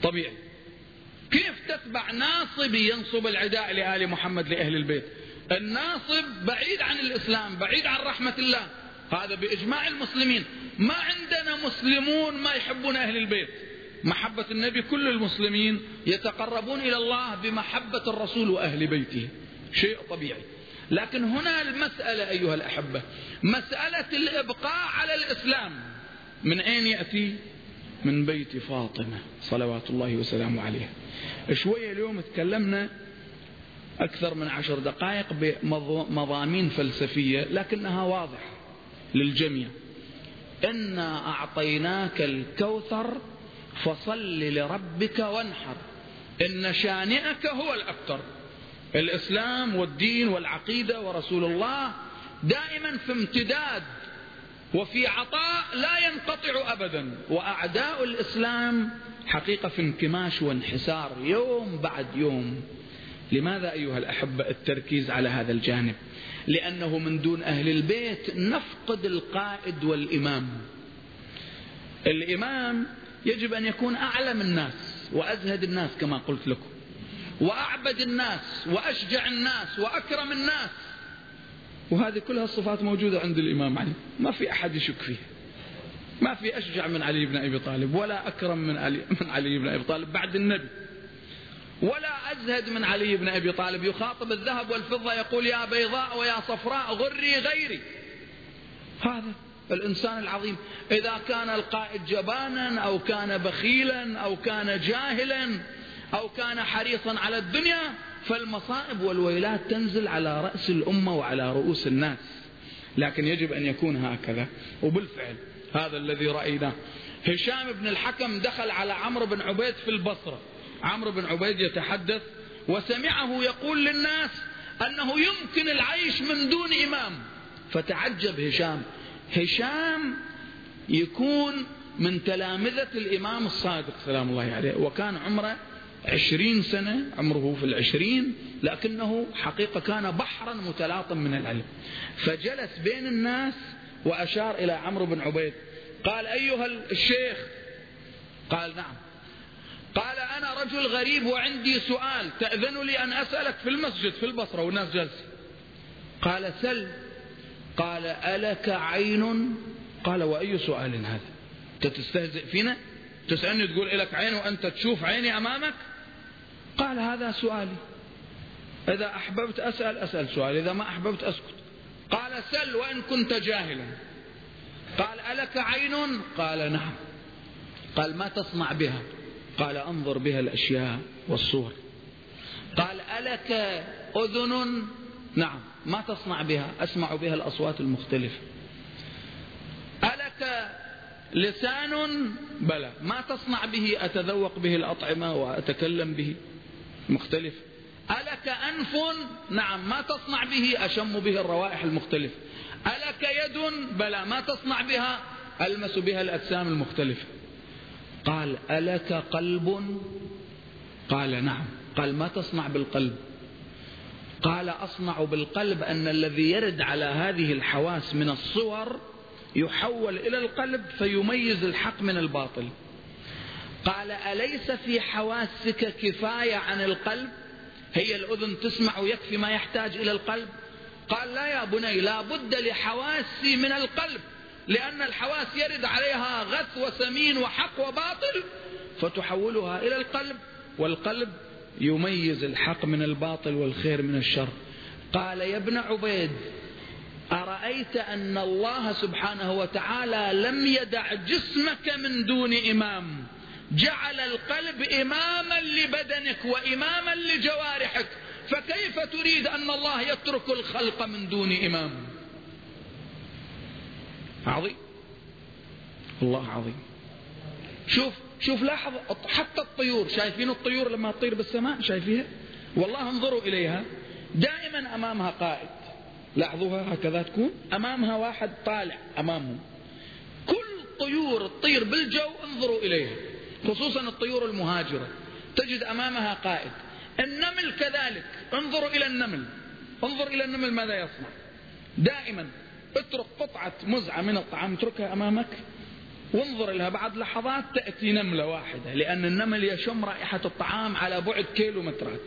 طبيعي. كيف تتبع ناصبي ينصب العداء لآل محمد لأهل البيت؟ الناصب بعيد عن الإسلام، بعيد عن رحمة الله، هذا بإجماع المسلمين. ما عندنا مسلمون ما يحبون أهل البيت. محبة النبي كل المسلمين يتقربون إلى الله بمحبة الرسول وأهل بيته، شيء طبيعي. لكن هنا المسألة أيها الأحبة مسألة الإبقاء على الإسلام من أين يأتي؟ من بيت فاطمة صلوات الله وسلامه عليها. شوية اليوم تكلمنا أكثر من عشر دقائق بمضامين فلسفية لكنها واضحة للجميع. إنا أعطيناك الكوثر فصل لربك وانحر إن شانئك هو الأبتر. الإسلام والدين والعقيدة ورسول الله دائما في امتداد وفي عطاء لا ينقطع أبدا، وأعداء الإسلام حقيقة في انكماش وانحسار يوم بعد يوم. لماذا أيها الأحبة التركيز على هذا الجانب؟ لأنه من دون أهل البيت نفقد القائد والإمام. الإمام يجب أن يكون أعلم الناس وأزهد الناس كما قلت لكم، وأعبد الناس وأشجع الناس وأكرم الناس، وهذه كلها الصفات موجودة عند الإمام علي، ما في أحد يشك فيها. ما في أشجع من علي بن أبي طالب ولا أكرم من علي, من علي بن أبي طالب بعد النبي، ولا أزهد من علي بن أبي طالب. يخاطب الذهب والفضة يقول يا بيضاء ويا صفراء غري غيري. هذا الإنسان العظيم. إذا كان القائد جبانا أو كان بخيلا أو كان جاهلا أو كان حريصا على الدنيا فالمصائب والويلات تنزل على رأس الأمة وعلى رؤوس الناس. لكن يجب أن يكون هكذا، وبالفعل هذا الذي رأيناه. هشام بن الحكم دخل على عمرو بن عبيد في البصرة. عمرو بن عبيد يتحدث وسمعه يقول للناس أنه يمكن العيش من دون إمام، فتعجب هشام. هشام يكون من تلامذة الإمام الصادق سلام الله عليه، وكان عمره عشرين سنة، عمره في العشرين، لكنه حقيقة كان بحرا متلاطم من العلم. فجلس بين الناس وأشار إلى عمرو بن عبيد قال أيها الشيخ. قال نعم. قال أنا رجل غريب وعندي سؤال، تأذن لي أن أسألك في المسجد في البصرة والناس جالسين. قال سل. قال ألك عين؟ قال وأي سؤال هذا؟ أنت تستهزئ فينا؟ تسألني تقول إلك عين وأنت تشوف عيني أمامك؟ قال هذا سؤالي، إذا أحببت أسأل أسأل سؤال، إذا ما أحببت أسكت. قال سل وإن كنت جاهلا. قال ألك عين؟ قال نعم. قال ما تصنع بها؟ قال أنظر بها الأشياء والصور. قال ألك أذن؟ نعم. ما تصنع بها؟ أسمع بها الأصوات المختلفة. ألك لسان؟ بلى. ما تصنع به؟ أتذوق به الأطعمة وأتكلم به مختلف. ألك أنف؟ نعم. ما تصنع به؟ أشم به الروائح المختلفة. ألك يد؟ بلى. ما تصنع بها؟ ألمس بها الأجسام المختلفة. قال ألك قلب؟ قال نعم. قال ما تصنع بالقلب؟ قال أصنع بالقلب أن الذي يرد على هذه الحواس من الصور يحول إلى القلب فيميز الحق من الباطل. قال أليس في حواسك كفاية عن القلب؟ هي الأذن تسمع ويكفي ما يحتاج إلى القلب؟ قال لا يا بني، لا بد لحواسي من القلب، لأن الحواس يرد عليها غث وسمين وحق وباطل فتحولها إلى القلب، والقلب يميز الحق من الباطل والخير من الشر. قال يا ابن عبيد أرأيت أن الله سبحانه وتعالى لم يدع جسمك من دون إمام، جعل القلب إماما لبدنك وإماما لجوارحك، فكيف تريد أن الله يترك الخلق من دون إمام؟ عظيم، الله عظيم. شوف شوف لاحظ حتى الطيور، شايفين الطيور لما تطير بالسماء؟ شايفيها؟ والله انظروا إليها دائما أمامها قائد، لاحظوها هكذا تكون أمامها واحد طالع أمامهم. كل طيور الطير بالجو انظروا إليها، خصوصا الطيور المهاجرة تجد أمامها قائد. النمل كذلك، انظروا إلى النمل، انظر إلى النمل ماذا يصنع. دائما اترك قطعة مزعة من الطعام اتركها أمامك وانظر لها بعد لحظات تأتي نملة واحدة، لأن النمل يشم رائحة الطعام على بعد كيلومترات،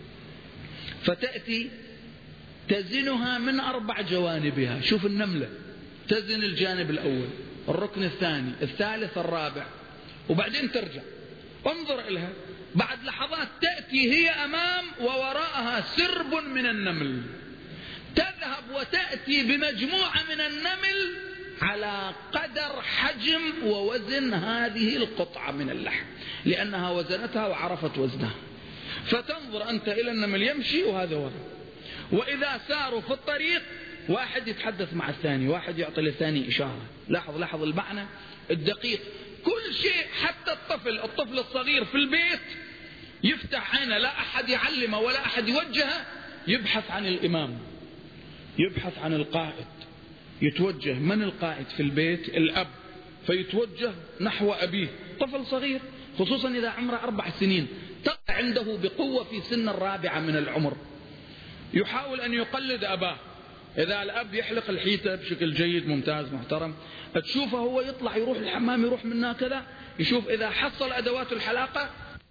فتأتي تزنها من أربع جوانبها. شوف النملة تزن الجانب الأول، الركن الثاني، الثالث، الرابع، وبعدين ترجع. انظر لها بعد لحظات تأتي هي أمام ووراءها سرب من النمل، تذهب وتأتي بمجموعة من النمل على قدر حجم ووزن هذه القطعة من اللحم، لأنها وزنتها وعرفت وزنها. فتنظر أنت إلى النمل يمشي وهذا وراء، وإذا ساروا في الطريق واحد يتحدث مع الثاني، واحد يعطي للثاني إشارة. لاحظ لاحظ المعنى الدقيق. كل شيء، حتى الطفل الطفل الصغير في البيت يفتح عينه، لا أحد يعلمه ولا أحد يوجهه، يبحث عن الإمام، يبحث عن القائد، يتوجه. من القائد في البيت؟ الأب، فيتوجه نحو أبيه. طفل صغير خصوصا إذا عمره أربع سنين تقع عنده بقوة في سن الرابعة من العمر، يحاول أن يقلد أباه. إذا الأب يحلق الحيطة بشكل جيد ممتاز محترم، تشوفه هو يطلع يروح الحمام يروح منها كذا، يشوف إذا حصل أدوات الحلاقة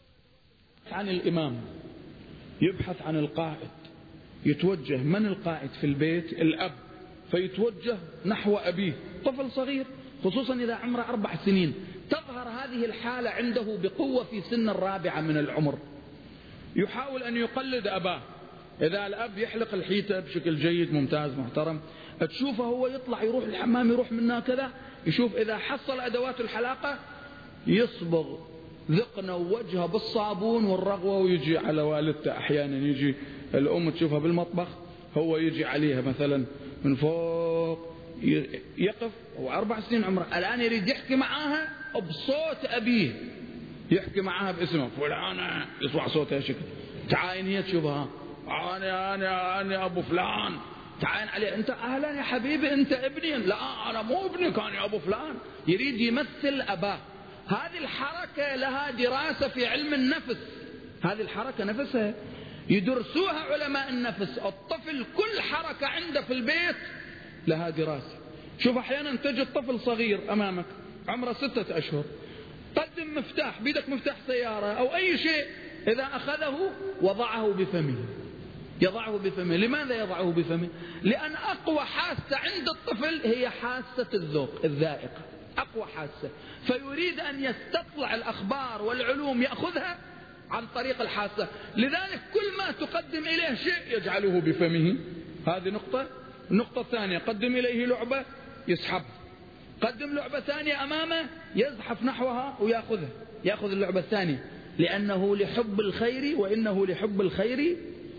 عن الإمام، يبحث عن القائد، يتوجه. من القائد في البيت؟ الأب، فيتوجه نحو أبيه. طفل صغير خصوصا إذا عمره أربع سنين تظهر هذه الحالة عنده بقوة في سن الرابعة من العمر، يحاول أن يقلد أباه. إذا الأب يحلق الحيطة بشكل جيد ممتاز محترم، تشوفه هو يطلع يروح الحمام يروح منها كذا، يشوف إذا حصل أدوات الحلاقة يصبغ ذقنه ووجهه بالصابون والرغوة ويجي على والدته. أحيانا يجي الأم تشوفها بالمطبخ، هو يجي عليها مثلا من فوق، يقف، هو أربع سنين عمره الآن يريد يحكي معاها بصوت أبيه، يحكي معاها باسمه، فلانة، يسمع صوتها شكل، تعاين هي تشوفها، أنا أنا أنا أبو فلان، تعاين عليه، أنت أهلا يا حبيبي أنت ابني، لا أنا مو ابنك أنا أبو فلان، يريد يمثل أباه. هذه الحركة لها دراسة في علم النفس، هذه الحركة نفسها يدرسوها علماء النفس. الطفل كل حركة عنده في البيت لها دراسة. شوف أحيانا تجد طفل صغير أمامك عمره ستة أشهر، قدم مفتاح بيدك، مفتاح سيارة أو أي شيء، إذا أخذه وضعه بفمه، يضعه بفمه. لماذا يضعه بفمه؟ لأن أقوى حاسة عند الطفل هي حاسة الذوق، الذائقة، أقوى حاسة، فيريد أن يستطلع الأخبار والعلوم يأخذها عن طريق الحاسة. لذلك كل ما تقدم إليه شيء يجعله بفمه. هذه نقطة. النقطة الثانية، قدم إليه لعبة يسحب، قدم لعبة ثانية أمامه يزحف نحوها ويأخذها، يأخذ اللعبة الثانية، لأنه لحب الخير، وإنه لحب الخير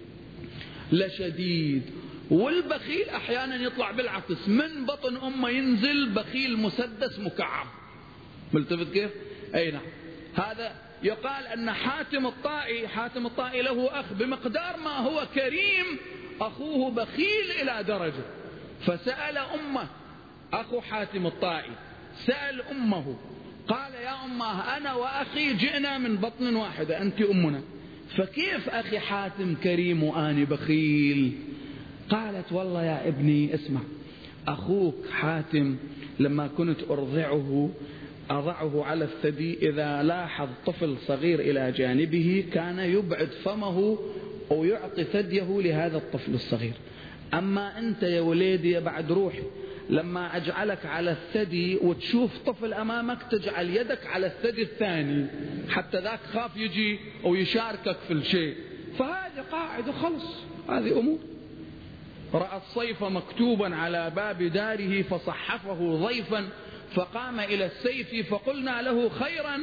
لشديد. والبخيل أحيانا يطلع بالعكس، من بطن أمه ينزل بخيل مسدس مكعب. ملتفت كيف؟ أي نعم. هذا يقال أن حاتم الطائي، حاتم الطائي له أخ بمقدار ما هو كريم، أخوه بخيل إلى درجة، فسأل أمه، أخو حاتم الطائي سأل أمه قال يا أمه أنا وأخي جئنا من بطن واحدة، أنت أمنا، فكيف أخي حاتم كريم وأنا بخيل؟ قالت والله يا ابني اسمع، أخوك حاتم لما كنت أرضعه أضعه على الثدي، إذا لاحظ طفل صغير إلى جانبه كان يبعد فمه أو يعطي ثديه لهذا الطفل الصغير. أما أنت يا وليدي بعد روحي، لما أجعلك على الثدي وتشوف طفل أمامك تجعل يدك على الثدي الثاني حتى ذاك خاف يجي أو يشاركك في الشيء. فهذه قاعدة خلص، هذه أمور. رأى الصيف مكتوبا على باب داره فصحفه ضيفا فقام إلى السيف فقلنا له خيرا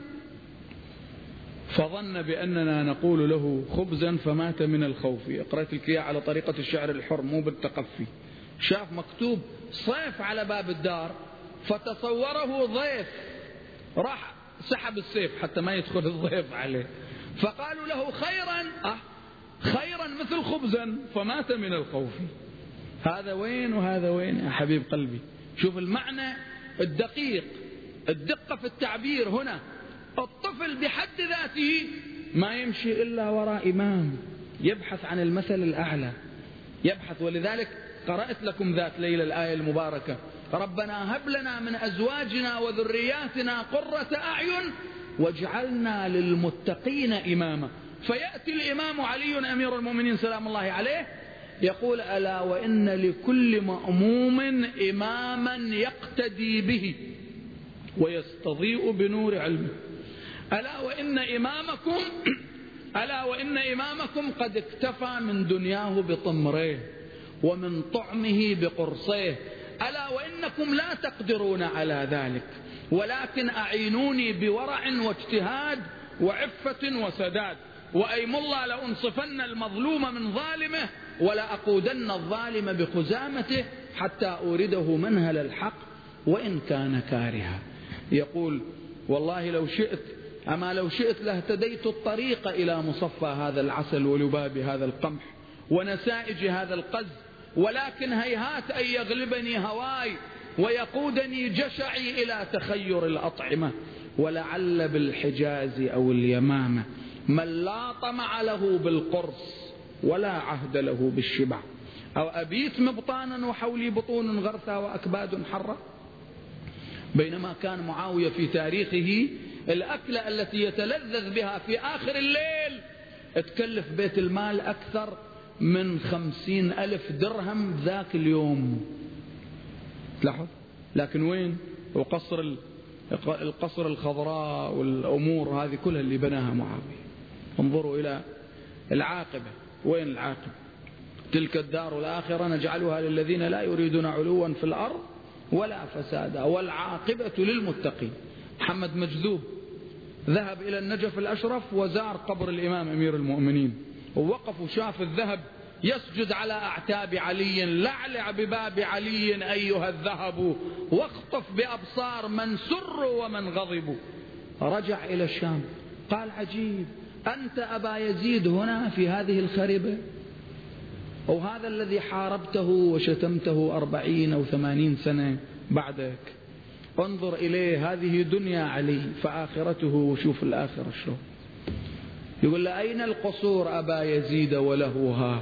فظن بأننا نقول له خبزا فمات من الخوف. قرأت لك على طريقة الشعر الحر مو بالتقفي. شاف مكتوب صيف على باب الدار فتصوره ضيف، راح سحب السيف حتى ما يدخل الضيف عليه، فقالوا له خيرا أه خيرا مثل خبزا فمات من الخوف. هذا وين وهذا وين يا حبيب قلبي؟ شوف المعنى الدقيق، الدقة في التعبير هنا. الطفل بحد ذاته ما يمشي إلا وراء إمام، يبحث عن المثل الأعلى، يبحث. ولذلك قرأت لكم ذات ليلة الآية المباركة ربنا هب لنا من أزواجنا وذرياتنا قرة أعين واجعلنا للمتقين إماما. فيأتي الإمام علي أمير المؤمنين سلام الله عليه يقول ألا وإن لكل مأموم إماما يقتدي به ويستضيء بنور علمه. ألا وإن إمامكم ألا وإن إمامكم قد اكتفى من دنياه بطمره ومن طعمه بقرصيه. ألا وإنكم لا تقدرون على ذلك، ولكن أعينوني بورع واجتهاد وعفة وسداد، وأيم الله لأنصفن المظلوم من ظالمه ولأقودن الظالم بخزامته حتى أورده منهل الحق وإن كان كارها. يقول والله لو شئت أما لو شئت لاهتديت الطريق إلى مصفى هذا العسل ولباب هذا القمح ونسائج هذا القز، ولكن هيهات أن يغلبني هواي ويقودني جشعي إلى تخير الأطعمة، ولعل بالحجاز أو اليمامة من لا طمع له بالقرص ولا عهد له بالشبع، أو أبيت مبطانا وحولي بطون غرثا وأكباد حرة. بينما كان معاوية في تاريخه الأكلة التي يتلذذ بها في آخر الليل تكلف بيت المال أكثر من خمسين ألف درهم ذاك اليوم. لاحظ، لكن وين؟ وقصر القصر الخضراء والأمور هذه كلها اللي بناها معاوية. انظروا إلى العاقبة، وين العاقبة؟ تلك الدار الآخرة نجعلها للذين لا يريدون علوا في الأرض ولا فسادا والعاقبة للمتقين. محمد مجذوب ذهب إلى النجف الأشرف وزار قبر الإمام أمير المؤمنين، ووقف وشاف الذهب يسجد على أعتاب علي. لعلع بباب علي أيها الذهب واخطف بأبصار من سروا ومن غضبوا. رجع إلى الشام قال عجيب، أنت أبا يزيد هنا في هذه الخربة، أو هذا الذي حاربته وشتمته أربعين أو ثمانين سنة بعدك، انظر إليه، هذه دنيا علي فآخرته وشوف الآخرة شو. يقول له أين القصور أبا يزيد ولهوها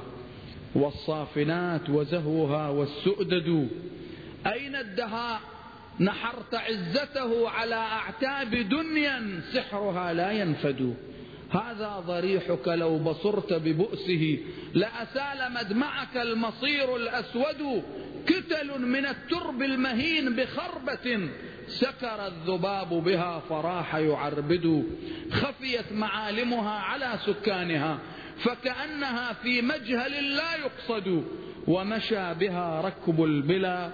والصافنات وزهوها والسؤدد، أين الدهاء نحرت عزته على أعتاب دنيا سحرها لا ينفد. هذا ضريحك لو بصرت ببؤسه لأسال مدمعك المصير الأسود. كتل من الترب المهين بخربة سكر الذباب بها فراح يعربد. خفيت معالمها على سكانها فكأنها في مجهل لا يقصد. ومشى بها ركب البلا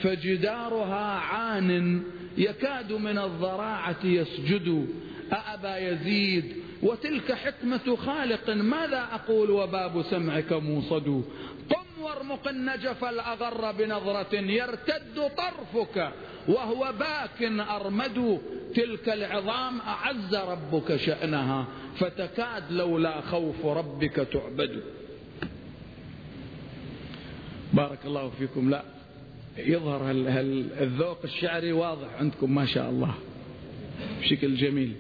فجدارها عان يكاد من الضراعة يسجد. أأبا يزيد وتلك حكمة خالق ماذا أقول وباب سمعك موصد. قم وارمق النجف الأغر بنظرة يرتد طرفك وهو باك أرمد. تلك العظام أعز ربك شأنها فتكاد لولا خوف ربك تعبد. بارك الله فيكم. لا يظهر الذوق الشعري واضح عندكم ما شاء الله بشكل جميل.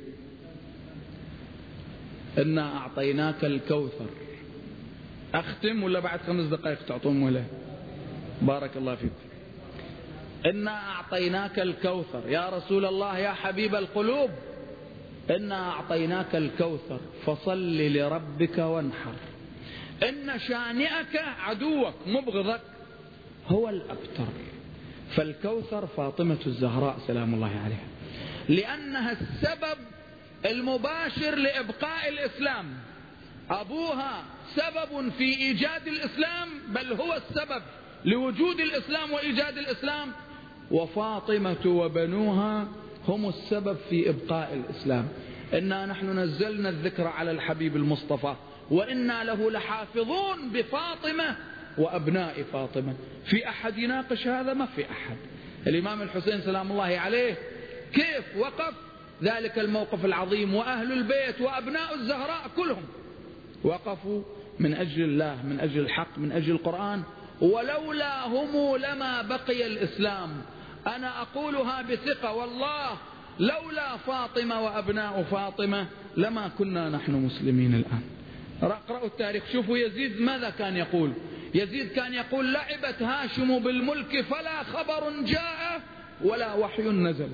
إنا أعطيناك الكوثر. أختم ولا بعد خمس دقائق تعطون ولا؟ بارك الله فيكم. إنا أعطيناك الكوثر يا رسول الله يا حبيب القلوب، إنا أعطيناك الكوثر فصل لربك وانحر. إن شانئك عدوك مبغضك هو الأبتر. فالكوثر فاطمة الزهراء سلام الله عليها، لأنها السبب المباشر لإبقاء الإسلام. أبوها سبب في إيجاد الإسلام، بل هو السبب لوجود الإسلام وإيجاد الإسلام. وفاطمة وبنوها هم السبب في إبقاء الإسلام. إنا نحن نزلنا الذكر على الحبيب المصطفى وإنا له لحافظون بفاطمة وأبناء فاطمة. في أحد يناقش هذا؟ ما في أحد. الإمام الحسين سلام الله عليه كيف وقف ذلك الموقف العظيم، وأهل البيت وأبناء الزهراء كلهم وقفوا من أجل الله، من أجل الحق، من أجل القرآن. ولولا هم لما بقي الإسلام. أنا أقولها بثقة والله، لولا فاطمة وأبناء فاطمة لما كنا نحن مسلمين الآن. اقرأوا التاريخ، شوفوا يزيد ماذا كان يقول. يزيد كان يقول لعبت هاشم بالملك فلا خبر جاء ولا وحي نزل.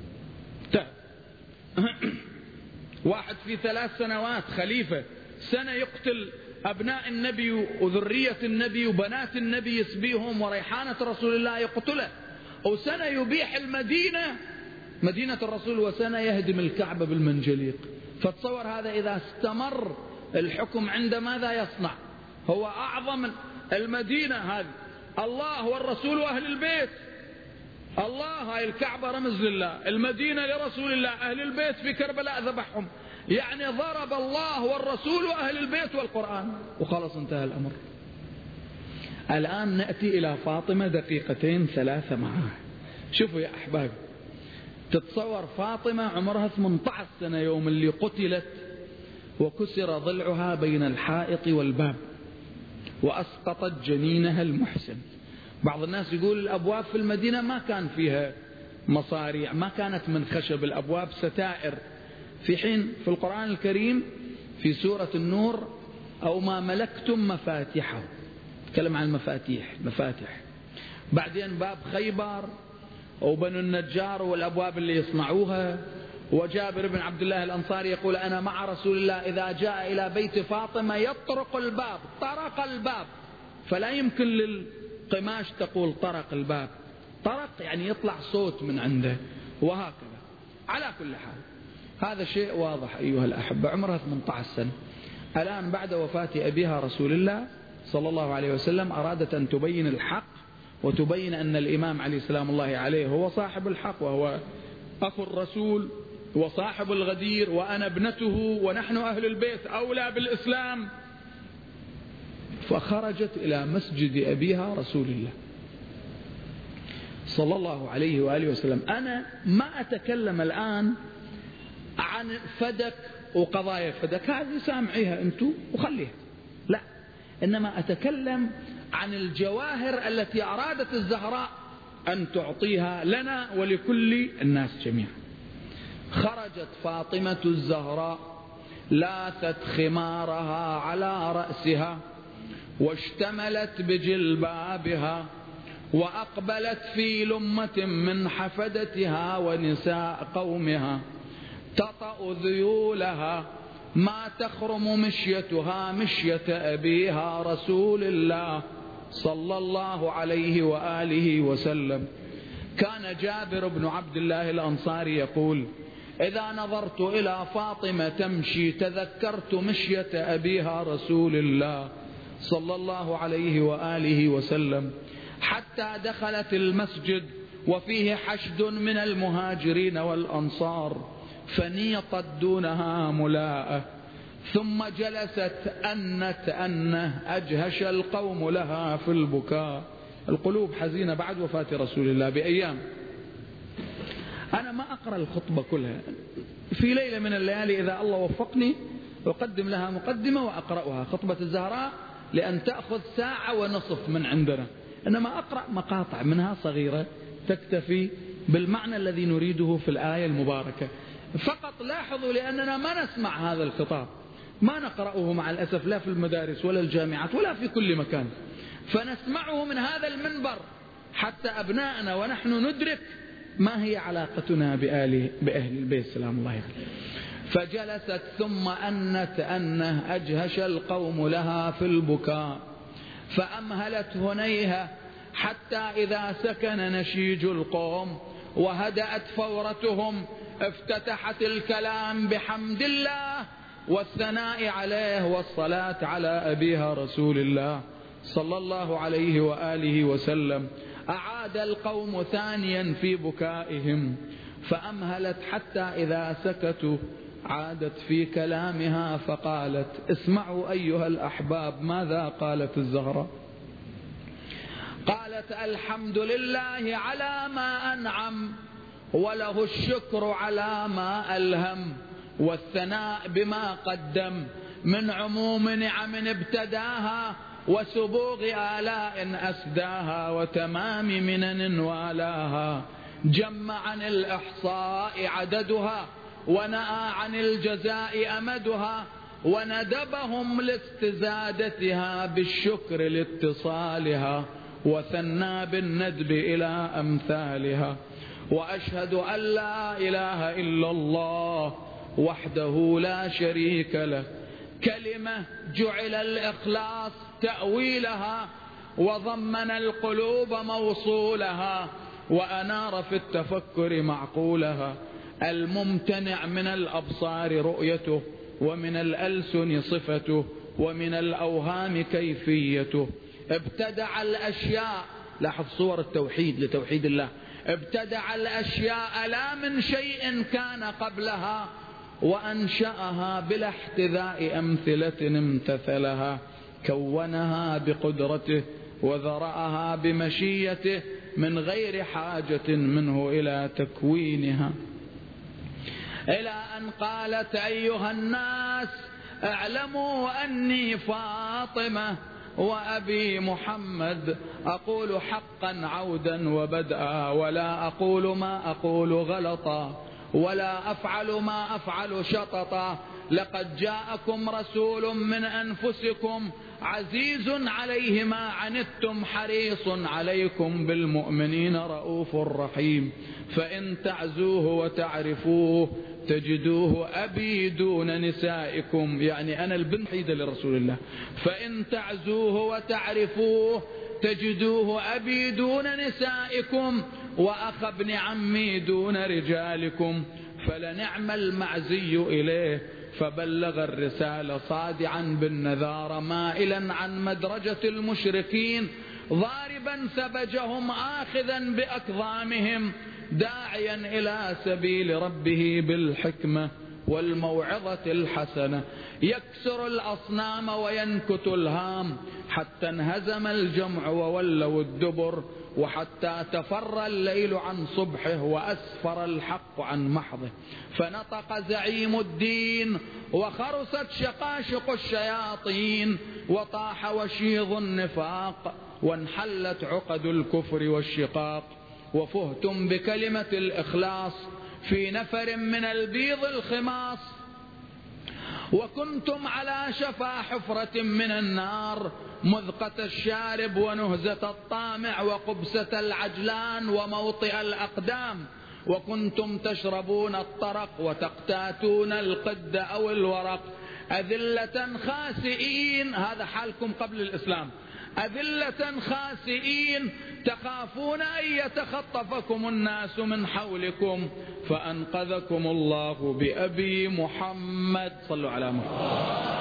واحد في ثلاث سنوات خليفة، سنة يقتل أبناء النبي وذرية النبي وبنات النبي يسبيهم وريحانة رسول الله يقتله، وسنة يبيح المدينة مدينة الرسول، وسنة يهدم الكعبة بالمنجليق. فتصور هذا إذا استمر الحكم عند ماذا يصنع؟ هو أعظم المدينة هذه، الله والرسول وأهل البيت. الله هاي الكعبة رمز لله، المدينة لرسول الله، أهل البيت في كربلاء ذبحهم، يعني ضرب الله والرسول وأهل البيت والقرآن وخلص انتهى الأمر. الآن نأتي إلى فاطمة دقيقتين ثلاثة معها. شوفوا يا أحبابي، تتصور فاطمة عمرها ثمانية عشر سنة يوم اللي قتلت وكسر ضلعها بين الحائط والباب وأسقطت جنينها المحسن. بعض الناس يقول الأبواب في المدينة ما كان فيها مصاريع، ما كانت من خشب، الأبواب ستائر، في حين في القرآن الكريم في سورة النور أو ما ملكتم مفاتحه، تكلم عن المفاتيح مفاتح. بعدين باب خيبر وبنو النجار والأبواب اللي يصنعوها. وجابر بن عبد الله الأنصاري يقول أنا مع رسول الله إذا جاء إلى بيت فاطمة يطرق الباب، طرق الباب، فلا يمكن للقماش تقول طرق الباب، طرق يعني يطلع صوت من عنده، وهكذا. على كل حال هذا شيء واضح أيها الأحبة، عمرها ثمانية عشر سنة. الآن بعد وفاة أبيها رسول الله صلى الله عليه وسلم أرادت أن تبين الحق وتبين أن الإمام علي سلام الله عليه هو صاحب الحق وهو أخو الرسول وصاحب الغدير، وأنا ابنته ونحن أهل البيت أولى بالإسلام. فخرجت إلى مسجد أبيها رسول الله صلى الله عليه وآله وسلم. أنا ما أتكلم الآن عن فدك وقضايا فدك، هذه سامعيها أنتم وخليها، لا، إنما أتكلم عن الجواهر التي أرادت الزهراء أن تعطيها لنا ولكل الناس جميعا. خرجت فاطمة الزهراء لاثت خمارها على رأسها واشتملت بجلبابها وأقبلت في لمة من حفدتها ونساء قومها تطأ ذيولها ما تخرم مشيتها مشية أبيها رسول الله صلى الله عليه وآله وسلم. كان جابر بن عبد الله الأنصاري يقول إذا نظرت إلى فاطمة تمشي تذكرت مشية أبيها رسول الله صلى الله عليه وآله وسلم، حتى دخلت المسجد وفيه حشد من المهاجرين والأنصار فنيطت دونها ملاءة، ثم جلست أنت أنه أجهش القوم لها في البكاء. القلوب حزينة بعد وفاة رسول الله بأيام. أنا ما أقرأ الخطبة كلها، في ليلة من الليالي إذا الله وفقني أقدم لها مقدمة وأقرأها خطبة الزهراء، لأن تأخذ ساعة ونصف من عندنا، إنما أقرأ مقاطع منها صغيرة تكتفي بالمعنى الذي نريده في الآية المباركة. فقط لاحظوا لأننا ما نسمع هذا الخطاب، ما نقرأه مع الأسف لا في المدارس ولا الجامعات ولا في كل مكان، فنسمعه من هذا المنبر حتى أبناءنا ونحن ندرك ما هي علاقتنا بآل بأهل البيت سلام الله عليه. فجلست ثم أنت أنه أجهش القوم لها في البكاء فأمهلت هنيها حتى إذا سكن نشيج القوم وهدأت فورتهم افتتحت الكلام بحمد الله والثناء عليه والصلاة على أبيها رسول الله صلى الله عليه وآله وسلم. أعاد القوم ثانيا في بكائهم فأمهلت حتى إذا سكتوا عادت في كلامها فقالت اسمعوا أيها الأحباب ماذا قالت الزهراء. قالت الحمد لله على ما أنعم وله الشكر على ما ألهم والثناء بما قدم من عموم نعم ابتداها وسبوغ آلاء أسداها وتمام منن والاها جم عن الإحصاء عددها ونأى عن الجزاء أمدها وندبهم لاستزادتها بالشكر لاتصالها، وثنى بالندب إلى أمثالها. وأشهد أن لا إله إلا الله وحده لا شريك له، كلمة جعل الإخلاص تأويلها، وضمن القلوب موصولها، وأنار في التفكر معقولها. الممتنع من الأبصار رؤيته، ومن الألسن صفته، ومن الأوهام كيفيته. ابتدع الأشياء، لاحظ صور التوحيد لتوحيد الله، ابتدع الأشياء لا من شيء كان قبلها، وأنشأها بلا احتذاء أمثلة امتثلها. كونها بقدرته وذرأها بمشيته، من غير حاجة منه إلى تكوينها. إلى أن قالت: أيها الناس اعلموا أني فاطمة وأبي محمد، أقول حقا عودا وبدءا، ولا أقول ما أقول غلطا، ولا أفعل ما أفعل شططا. لقد جاءكم رسول من أنفسكم عزيز عليه ما عنتم حريص عليكم بالمؤمنين رؤوف رحيم. فإن تعزوه وتعرفوه تجدوه أبي دون نسائكم، يعني أنا البنت حيدة لرسول الله. فإن تعزوه وتعرفوه تجدوه أبي دون نسائكم، وأخ ابن عمي دون رجالكم. فلنعم المعزي إليه، فبلغ الرسالة صادعا بالنذار، مائلا عن مدرجة المشركين، ضاربا سبجهم آخذا بأكظامهم، داعيا إلى سبيل ربه بالحكمة والموعظة الحسنة. يكسر الأصنام وينكت الهام، حتى انهزم الجمع وولوا الدبر، وحتى تفر الليل عن صبحه وأسفر الحق عن محضه. فنطق زعيم الدين وخرست شقاشق الشياطين، وطاح وشيظ النفاق، وانحلت عقد الكفر والشقاق. وفهتم بكلمة الإخلاص في نفر من البيض الخماص، وكنتم على شفا حفرة من النار، مذقة الشارب ونهزة الطامع، وقبسة العجلان وموطئ الأقدام. وكنتم تشربون الطرق وتقتاتون القد أو الورق، أذلة خاسئين، هذا حالكم قبل الإسلام، أذلة خاسئين تخافون أن يتخطفكم الناس من حولكم، فأنقذكم الله بأبي محمد. صلوا على محمد.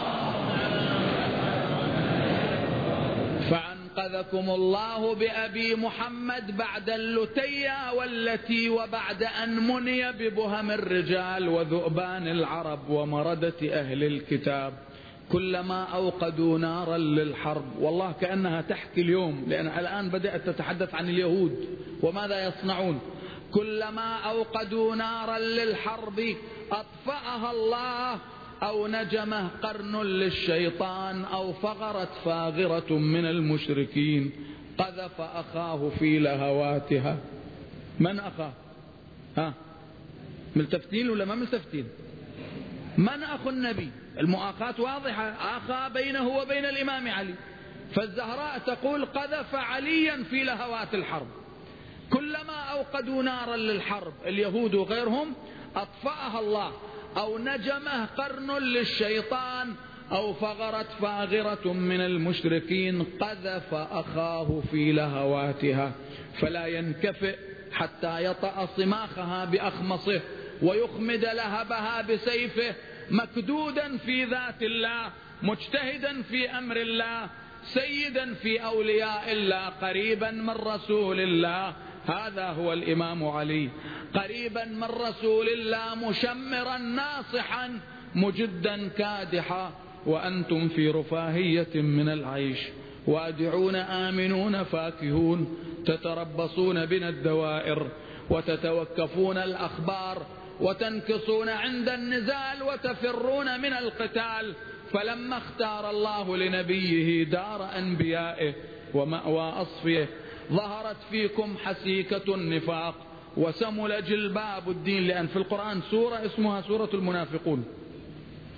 فأنقذكم الله بأبي محمد بعد اللتيا والتي، وبعد أن مني ببهم الرجال وذؤبان العرب ومردة أهل الكتاب. كلما أوقدوا نارا للحرب، والله كأنها تحكي اليوم، لأن الآن بدأت تتحدث عن اليهود وماذا يصنعون. كلما أوقدوا نارا للحرب أطفأها الله، أو نجمه قرن للشيطان، أو فغرت فاغرة من المشركين، قذف أخاه في لهواتها. من أخاه؟ ها ملتفتين ولا ما ملتفتين؟ من أخو النبي؟ المؤاخاة واضحة، أخا بينه وبين الإمام علي. فالزهراء تقول قذف عليا في لهوات الحرب. كلما أوقدوا نارا للحرب اليهود وغيرهم أطفأها الله، أو نجمه قرن للشيطان، أو فغرت فاغرة من المشركين، قذف أخاه في لهواتها. فلا ينكفئ حتى يطأ صماخها بأخمصه، ويخمد لهبها بسيفه، مكدودا في ذات الله، مجتهدا في أمر الله، سيدا في أولياء الله، قريبا من رسول الله. هذا هو الإمام علي، قريبا من رسول الله، مشمرا ناصحا، مجدا كادحا، وأنتم في رفاهية من العيش، وادعون آمنون فاكهون، تتربصون بنا الدوائر، وتتوكفون الأخبار، وتنكصون عند النزال، وتفرون من القتال. فلما اختار الله لنبيه دار أنبيائه ومأوى أصفيه، ظهرت فيكم حسيكة النفاق، وسمل جلباب الدين. لأن في القرآن سورة اسمها سورة المنافقون،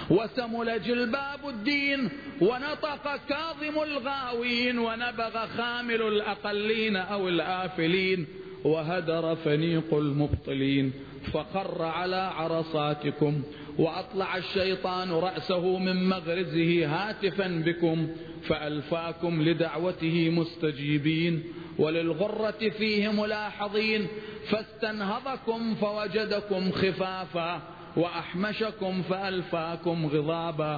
وسمل جلباب الدين، ونطق كاظم الغاوين، ونبغ خامل الأقلين أو الآفلين، وهدر فنيق المبطلين، فخر على عرصاتكم، وأطلع الشيطان رأسه من مغرزه هاتفا بكم، فألفاكم لدعوته مستجيبين، وللغرة فيه ملاحظين، فاستنهضكم فوجدكم خفافا، وأحمشكم فألفاكم غضابا،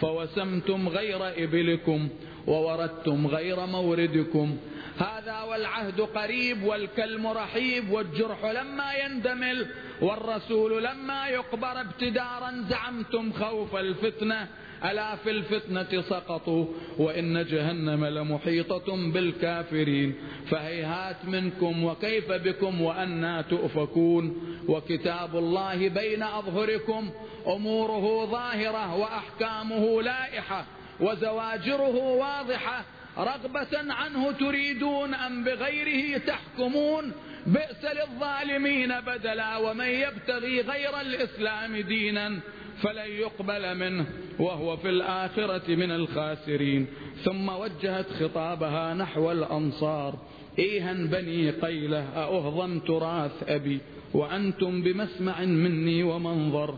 فوسمتم غير إبلكم، ووردتم غير موردكم. هذا والعهد قريب، والكلم رحيب، والجرح لما يندمل، والرسول لما يقبر ابتدارا، زعمتم خوف الفتنة، ألا في الفتنة سقطوا، وإن جهنم لمحيطة بالكافرين، فهيهات منكم وكيف بكم وأنا تؤفكون. وكتاب الله بين أظهركم، أموره ظاهرة، وأحكامه لائحة، وزواجره واضحة، رغبة عنه تريدون أم بغيره تحكمون، بئس للظالمين بدلا، ومن يبتغي غير الإسلام دينا فلن يقبل منه وهو في الآخرة من الخاسرين. ثم وجهت خطابها نحو الأنصار: إيها بني قيلة، أأهضم تراث أبي وأنتم بمسمع مني ومنظر،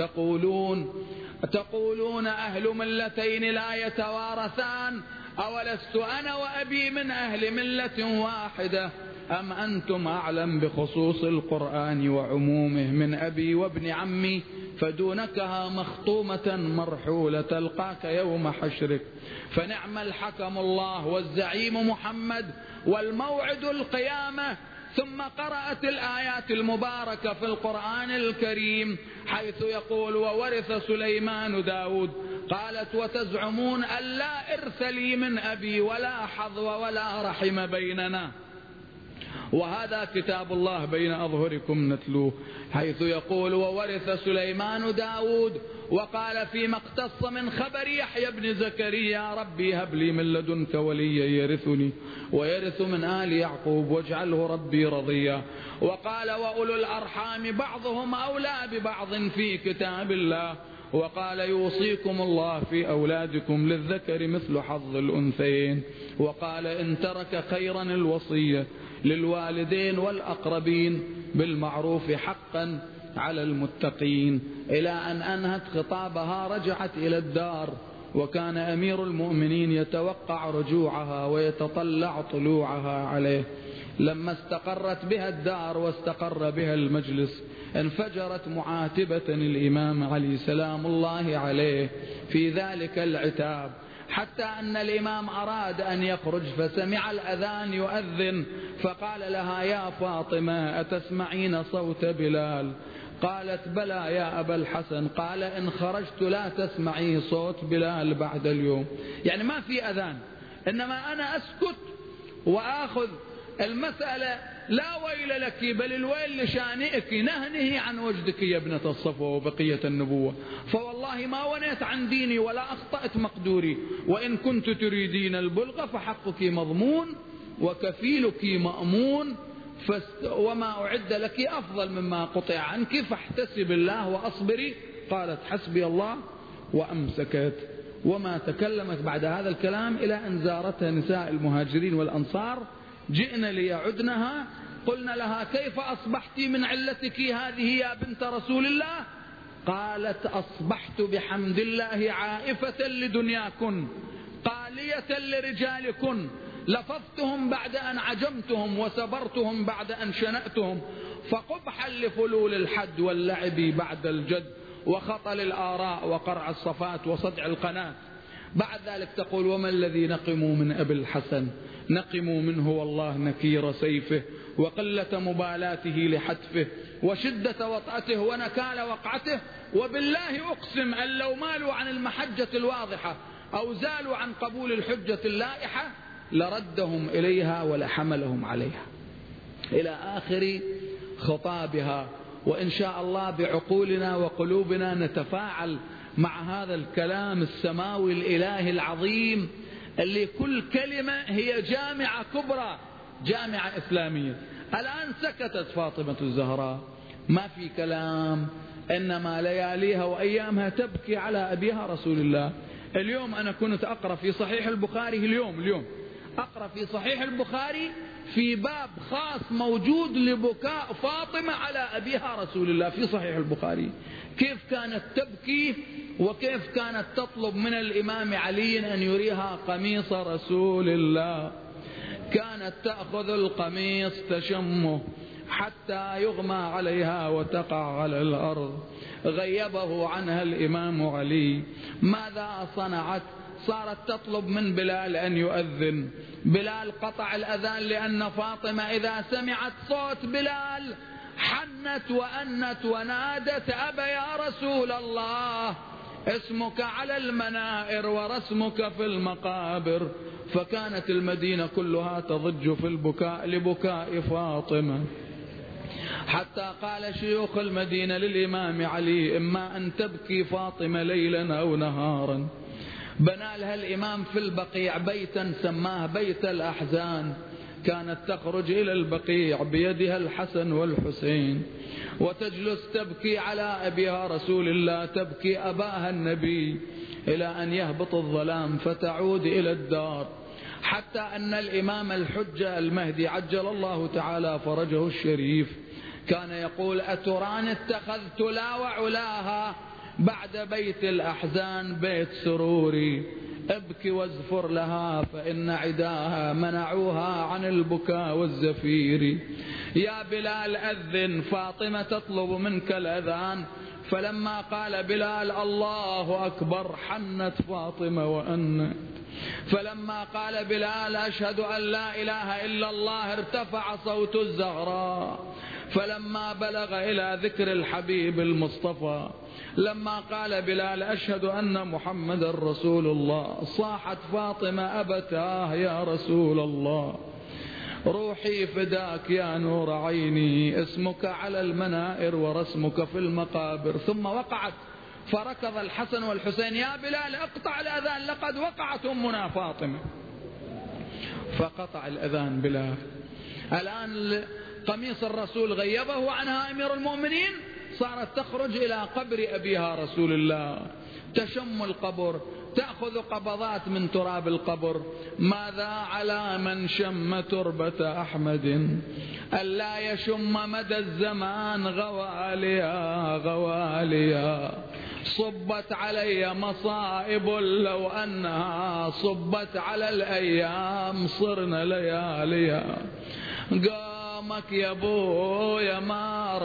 تقولون تقولون أهل ملتين لا يتوارثان، أولست أنا وأبي من أهل ملة واحدة، أم أنتم أعلم بخصوص القرآن وعمومه من أبي وابن عمي، فدونكها مخطومة مرحولة تلقاك يوم حشرك، فنعم الحكم الله والزعيم محمد والموعد القيامة. ثم قرأت الآيات المباركة في القرآن الكريم حيث يقول: وورث سليمان داود. قالت: وتزعمون أن لا إرث لي من أبي ولا حظو ولا رحم بيننا، وهذا كتاب الله بين أظهركم نتلوه، حيث يقول: وورث سليمان داود. وقال فيما اقتص من خبر يحيى بن زكريا: ربي هب لي من لدنك وليا يرثني ويرث من آل يعقوب واجعله ربي رضيا. وقال: وأولو الأرحام بعضهم أولى ببعض في كتاب الله. وقال: يوصيكم الله في أولادكم للذكر مثل حظ الأنثيين. وقال: إن ترك خيرا الوصية للوالدين والأقربين بالمعروف حقا على المتقين، إلى أن أنهت خطابها رجعت إلى الدار، وكان أمير المؤمنين يتوقع رجوعها ويتطلع طلوعها عليه. لما استقرت بها الدار واستقر بها المجلس، انفجرت معاتبة الإمام علي سلام الله عليه في ذلك العتاب، حتى أن الإمام أراد أن يخرج فسمع الأذان يؤذن، فقال لها: يا فاطمة، أتسمعين صوت بلال؟ قالت: بلى يا أبا الحسن. قال: إن خرجت لا تسمعي صوت بلال بعد اليوم. يعني ما في أذان، إنما أنا أسكت وآخذ المسألة لا ويل لك بل الويل لشانئك، نهنه عن وجدك يا ابنة الصفوة وبقية النبوة، فوالله ما ونيت عن ديني ولا أخطأت مقدوري، وإن كنت تريدين البلغة فحقك مضمون وكفيلك مأمون، وما أعد لك أفضل مما قطع عنك، فاحتسب الله وأصبري. قالت: حسبي الله، وأمسكت وما تكلمت بعد هذا الكلام إلى أن زارتها نساء المهاجرين والأنصار، جئن ليعدنها، قلنا لها: كيف أصبحت من علتك هذه يا بنت رسول الله؟ قالت: أصبحت بحمد الله عائفة لدنياكن قالية لرجالكن، لفظتهم بعد أن عجمتهم وسبرتهم بعد أن شنأتهم، فقبحا لفلول الحد واللعب بعد الجد وخطل الآراء وقرع الصفات وصدع القناة. بعد ذلك تقول: وما الذي نقموا من أبي الحسن؟ نقموا منه والله نكير سيفه، وقلة مبالاته لحتفه، وشدة وطأته ونكال وقعته، وبالله أقسم أن لو مالوا عن المحجة الواضحة أو زالوا عن قبول الحجة اللائحة لردهم إليها ولحملهم عليها، إلى آخر خطابها. وإن شاء الله بعقولنا وقلوبنا نتفاعل مع هذا الكلام السماوي الإلهي العظيم، اللي كل كلمة هي جامعة كبرى، جامعة إسلامية. الآن سكتت فاطمة الزهراء، ما في كلام إنما لياليها وأيامها تبكي على أبيها رسول الله. اليوم أنا كنت أقرأ في صحيح البخاري اليوم اليوم أقرأ في صحيح البخاري في باب خاص موجود لبكاء فاطمة على أبيها رسول الله في صحيح البخاري، كيف كانت تبكي وكيف كانت تطلب من الإمام علي أن يريها قميص رسول الله. كانت تأخذ القميص تشمه حتى يغمى عليها وتقع على الأرض. غيبه عنها الإمام علي. ماذا صنعت؟ صارت تطلب من بلال أن يؤذن. بلال قطع الأذان لأن فاطمة إذا سمعت صوت بلال حنت وأنت ونادت: أبا يا رسول الله، اسمك على المنائر ورسمك في المقابر. فكانت المدينة كلها تضج في البكاء لبكاء فاطمة، حتى قال شيوخ المدينة للإمام علي: إما أن تبكي فاطمة ليلا أو نهارا. بنى لها الإمام في البقيع بيتا سماه بيت الأحزان. كانت تخرج إلى البقيع بيدها الحسن والحسين وتجلس تبكي على أبيها رسول الله، تبكي أباها النبي، إلى أن يهبط الظلام فتعود إلى الدار. حتى أن الإمام الحجة المهدي عجل الله تعالى فرجه الشريف كان يقول: أتران اتخذت لا وعلاها بعد بيت الأحزان بيت سروري، ابكي وازفر لها فإن عداها منعوها عن البكاء والزفير. يا بلال أذن، فاطمة تطلب منك الأذان. فلما قال بلال الله أكبر حنت فاطمة وأنت. فلما قال بلال أشهد أن لا إله إلا الله ارتفع صوت الزهراء. فلما بلغ إلى ذكر الحبيب المصطفى، لما قال بلال أشهد أن محمد رسول الله، صاحت فاطمة: أبتاه يا رسول الله، روحي فداك يا نور عيني، اسمك على المنائر ورسمك في المقابر. ثم وقعت فركض الحسن والحسين: يا بلال اقطع الأذان لقد وقعت أمنا فاطمة. فقطع الأذان بلال. الآن قميص الرسول غيبه عنها أمير المؤمنين، صارت تخرج إلى قبر أبيها رسول الله، تشم القبر، تأخذ قبضات من تراب القبر. ماذا على من شم تربة أحمد ألا يشم مدى الزمان غواليا غواليا. صبت علي مصائب لو أنها صبت على الأيام صرنا لياليا. قامك يا ابويا ما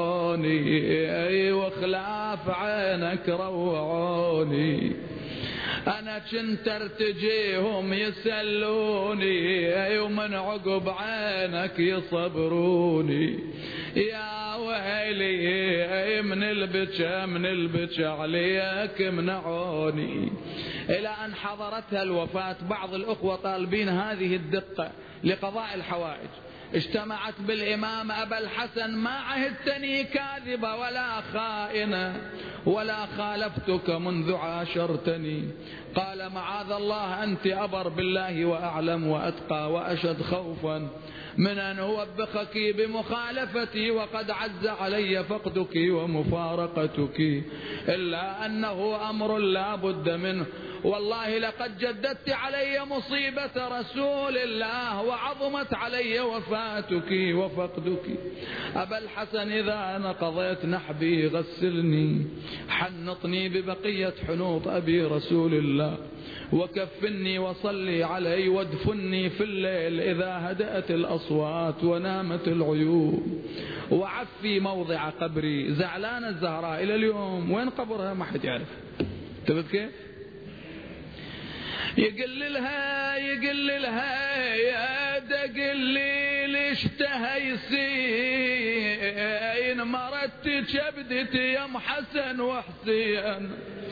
رعوني وخلاف عينك روعوني، أنا كنت ارتجيهم يسلوني ومن عقب عينك يصبروني. يا ويلي من البكا من البكا عليك منعوني. إلى أن حضرتها الوفاة. بعض الأخوة طالبين هذه الدقة لقضاء الحوائج. اجتمعت بالإمام أبا الحسن: ما عهدتني كاذبة ولا خائنة ولا خالفتك منذ عاشرتني. قال: معاذ الله، أنت أبر بالله وأعلم وأتقى وأشد خوفا من أن أوبخك بمخالفتي وقد عز علي فقدك ومفارقتك، إلا أنه أمر لا بد منه. والله لقد جددت علي مصيبة رسول الله وعظمت علي وفاتك وفقدك. أبا الحسن إذا أنا قضيت نحبي غسلني، حنطني ببقية حنوط أبي رسول الله، وكفني وصلي علي وادفني في الليل إذا هدأت الأصوات ونامت العيون، وعفي موضع قبري. زعلان الزهراء إلى اليوم وين قبرها ما حد يعرف. تبت كيف؟ يقل لها يقل لها يا دقلي ليش تهيسين مرت كبدتي يا ام حسن وحسين،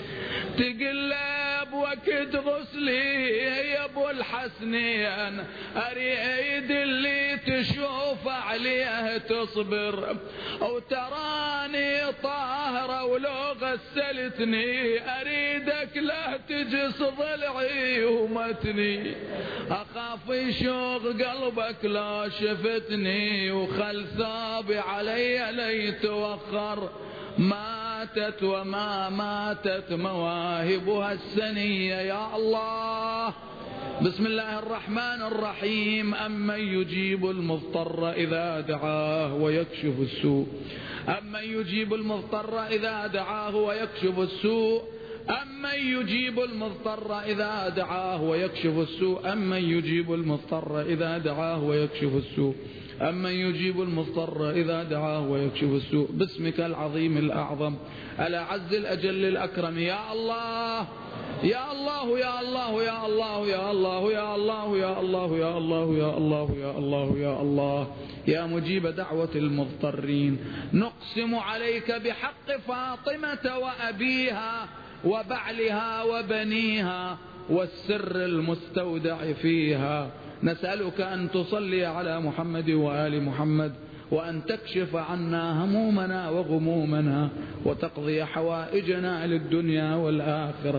تقلب وقت غسلي يا ابو الحسنين، اريد اللي تشوف عليه تصبر، او تراني طاهرة ولو غسلتني اريدك لا تجس ضلعي ومتني، اخاف يشوق قلبك لا شفتني، وخل ثابي علي ليتوخر ما ماتت وما ماتت مواهبها السنية. يا الله. بسم الله الرحمن الرحيم. أمن يجيب المضطر إذا دعاه ويكشف السوء أمن يجيب المضطر إذا دعاه ويكشف السوء أمن يجيب المضطر إذا دعاه ويكشف السوء أمن يجيب المضطر إذا دعاه ويكشف السوء أمن يجيب المضطر إذا دعاه ويكشف السوء باسمك العظيم الأعظم الأعز الأجل الأكرم. يا الله يا الله يا الله يا الله يا الله يا الله يا الله يا الله يا الله يا الله يا الله يا مجيب دعوة المضطرين. نقسم عليك بحق فاطمة وأبيها وبعلها وبنيها والسر المستودع فيها، نسألك أن تصلي على محمد وآل محمد، وأن تكشف عنا همومنا وغمومنا، وتقضي حوائجنا للدنيا والآخرة.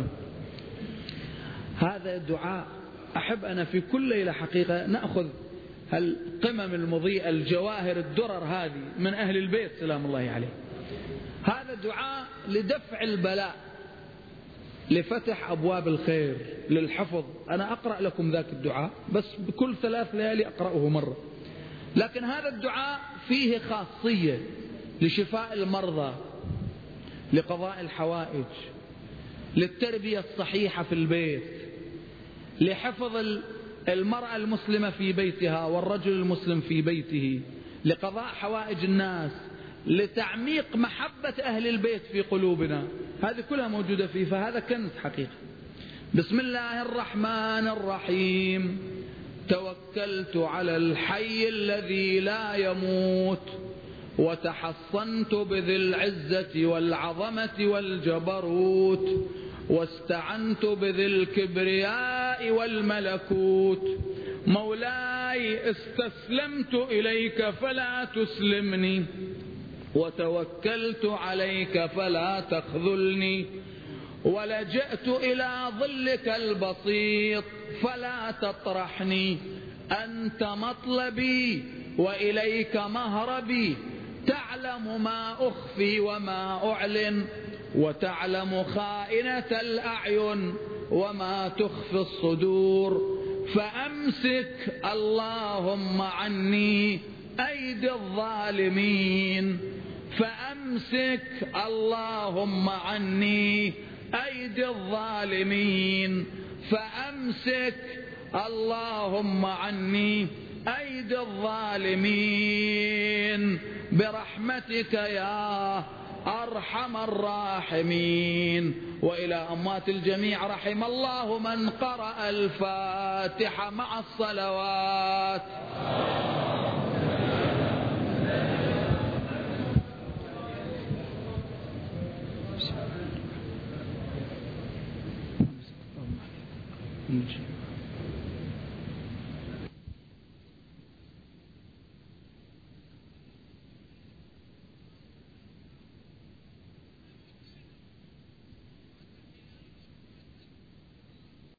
هذا الدعاء أحب أنا في كل ليلة حقيقة نأخذ القمم المضيئة الجواهر الدرر هذه من أهل البيت سلام الله عليه. هذا دعاء لدفع البلاء، لفتح أبواب الخير، للحفظ. أنا أقرأ لكم ذاك الدعاء بس بكل ثلاث ليالي أقرأه مرة، لكن هذا الدعاء فيه خاصية لشفاء المرضى، لقضاء الحوائج، للتربية الصحيحة في البيت، لحفظ المرأة المسلمة في بيتها والرجل المسلم في بيته، لقضاء حوائج الناس، لتعميق محبة أهل البيت في قلوبنا. هذه كلها موجودة فيه، فهذا كنز حقيقة. بسم الله الرحمن الرحيم. توكلت على الحي الذي لا يموت، وتحصنت بذي العزة والعظمة والجبروت، واستعنت بذي الكبرياء والملكوت. مولاي استسلمت إليك فلا تسلمني، وتوكلت عليك فلا تخذلني، ولجأت إلى ظلك البسيط فلا تطرحني. أنت مطلبي وإليك مهربي، تعلم ما أخفي وما أعلن، وتعلم خائنة الأعين وما تخفي الصدور. فأمسك اللهم عني أيدي الظالمين، فأمسك اللهم عني أيدي الظالمين، فأمسك اللهم عني أيدي الظالمين برحمتك يا أرحم الراحمين. وإلى أموات الجميع رحم الله من قرأ الفاتحة مع الصلوات. Thank you.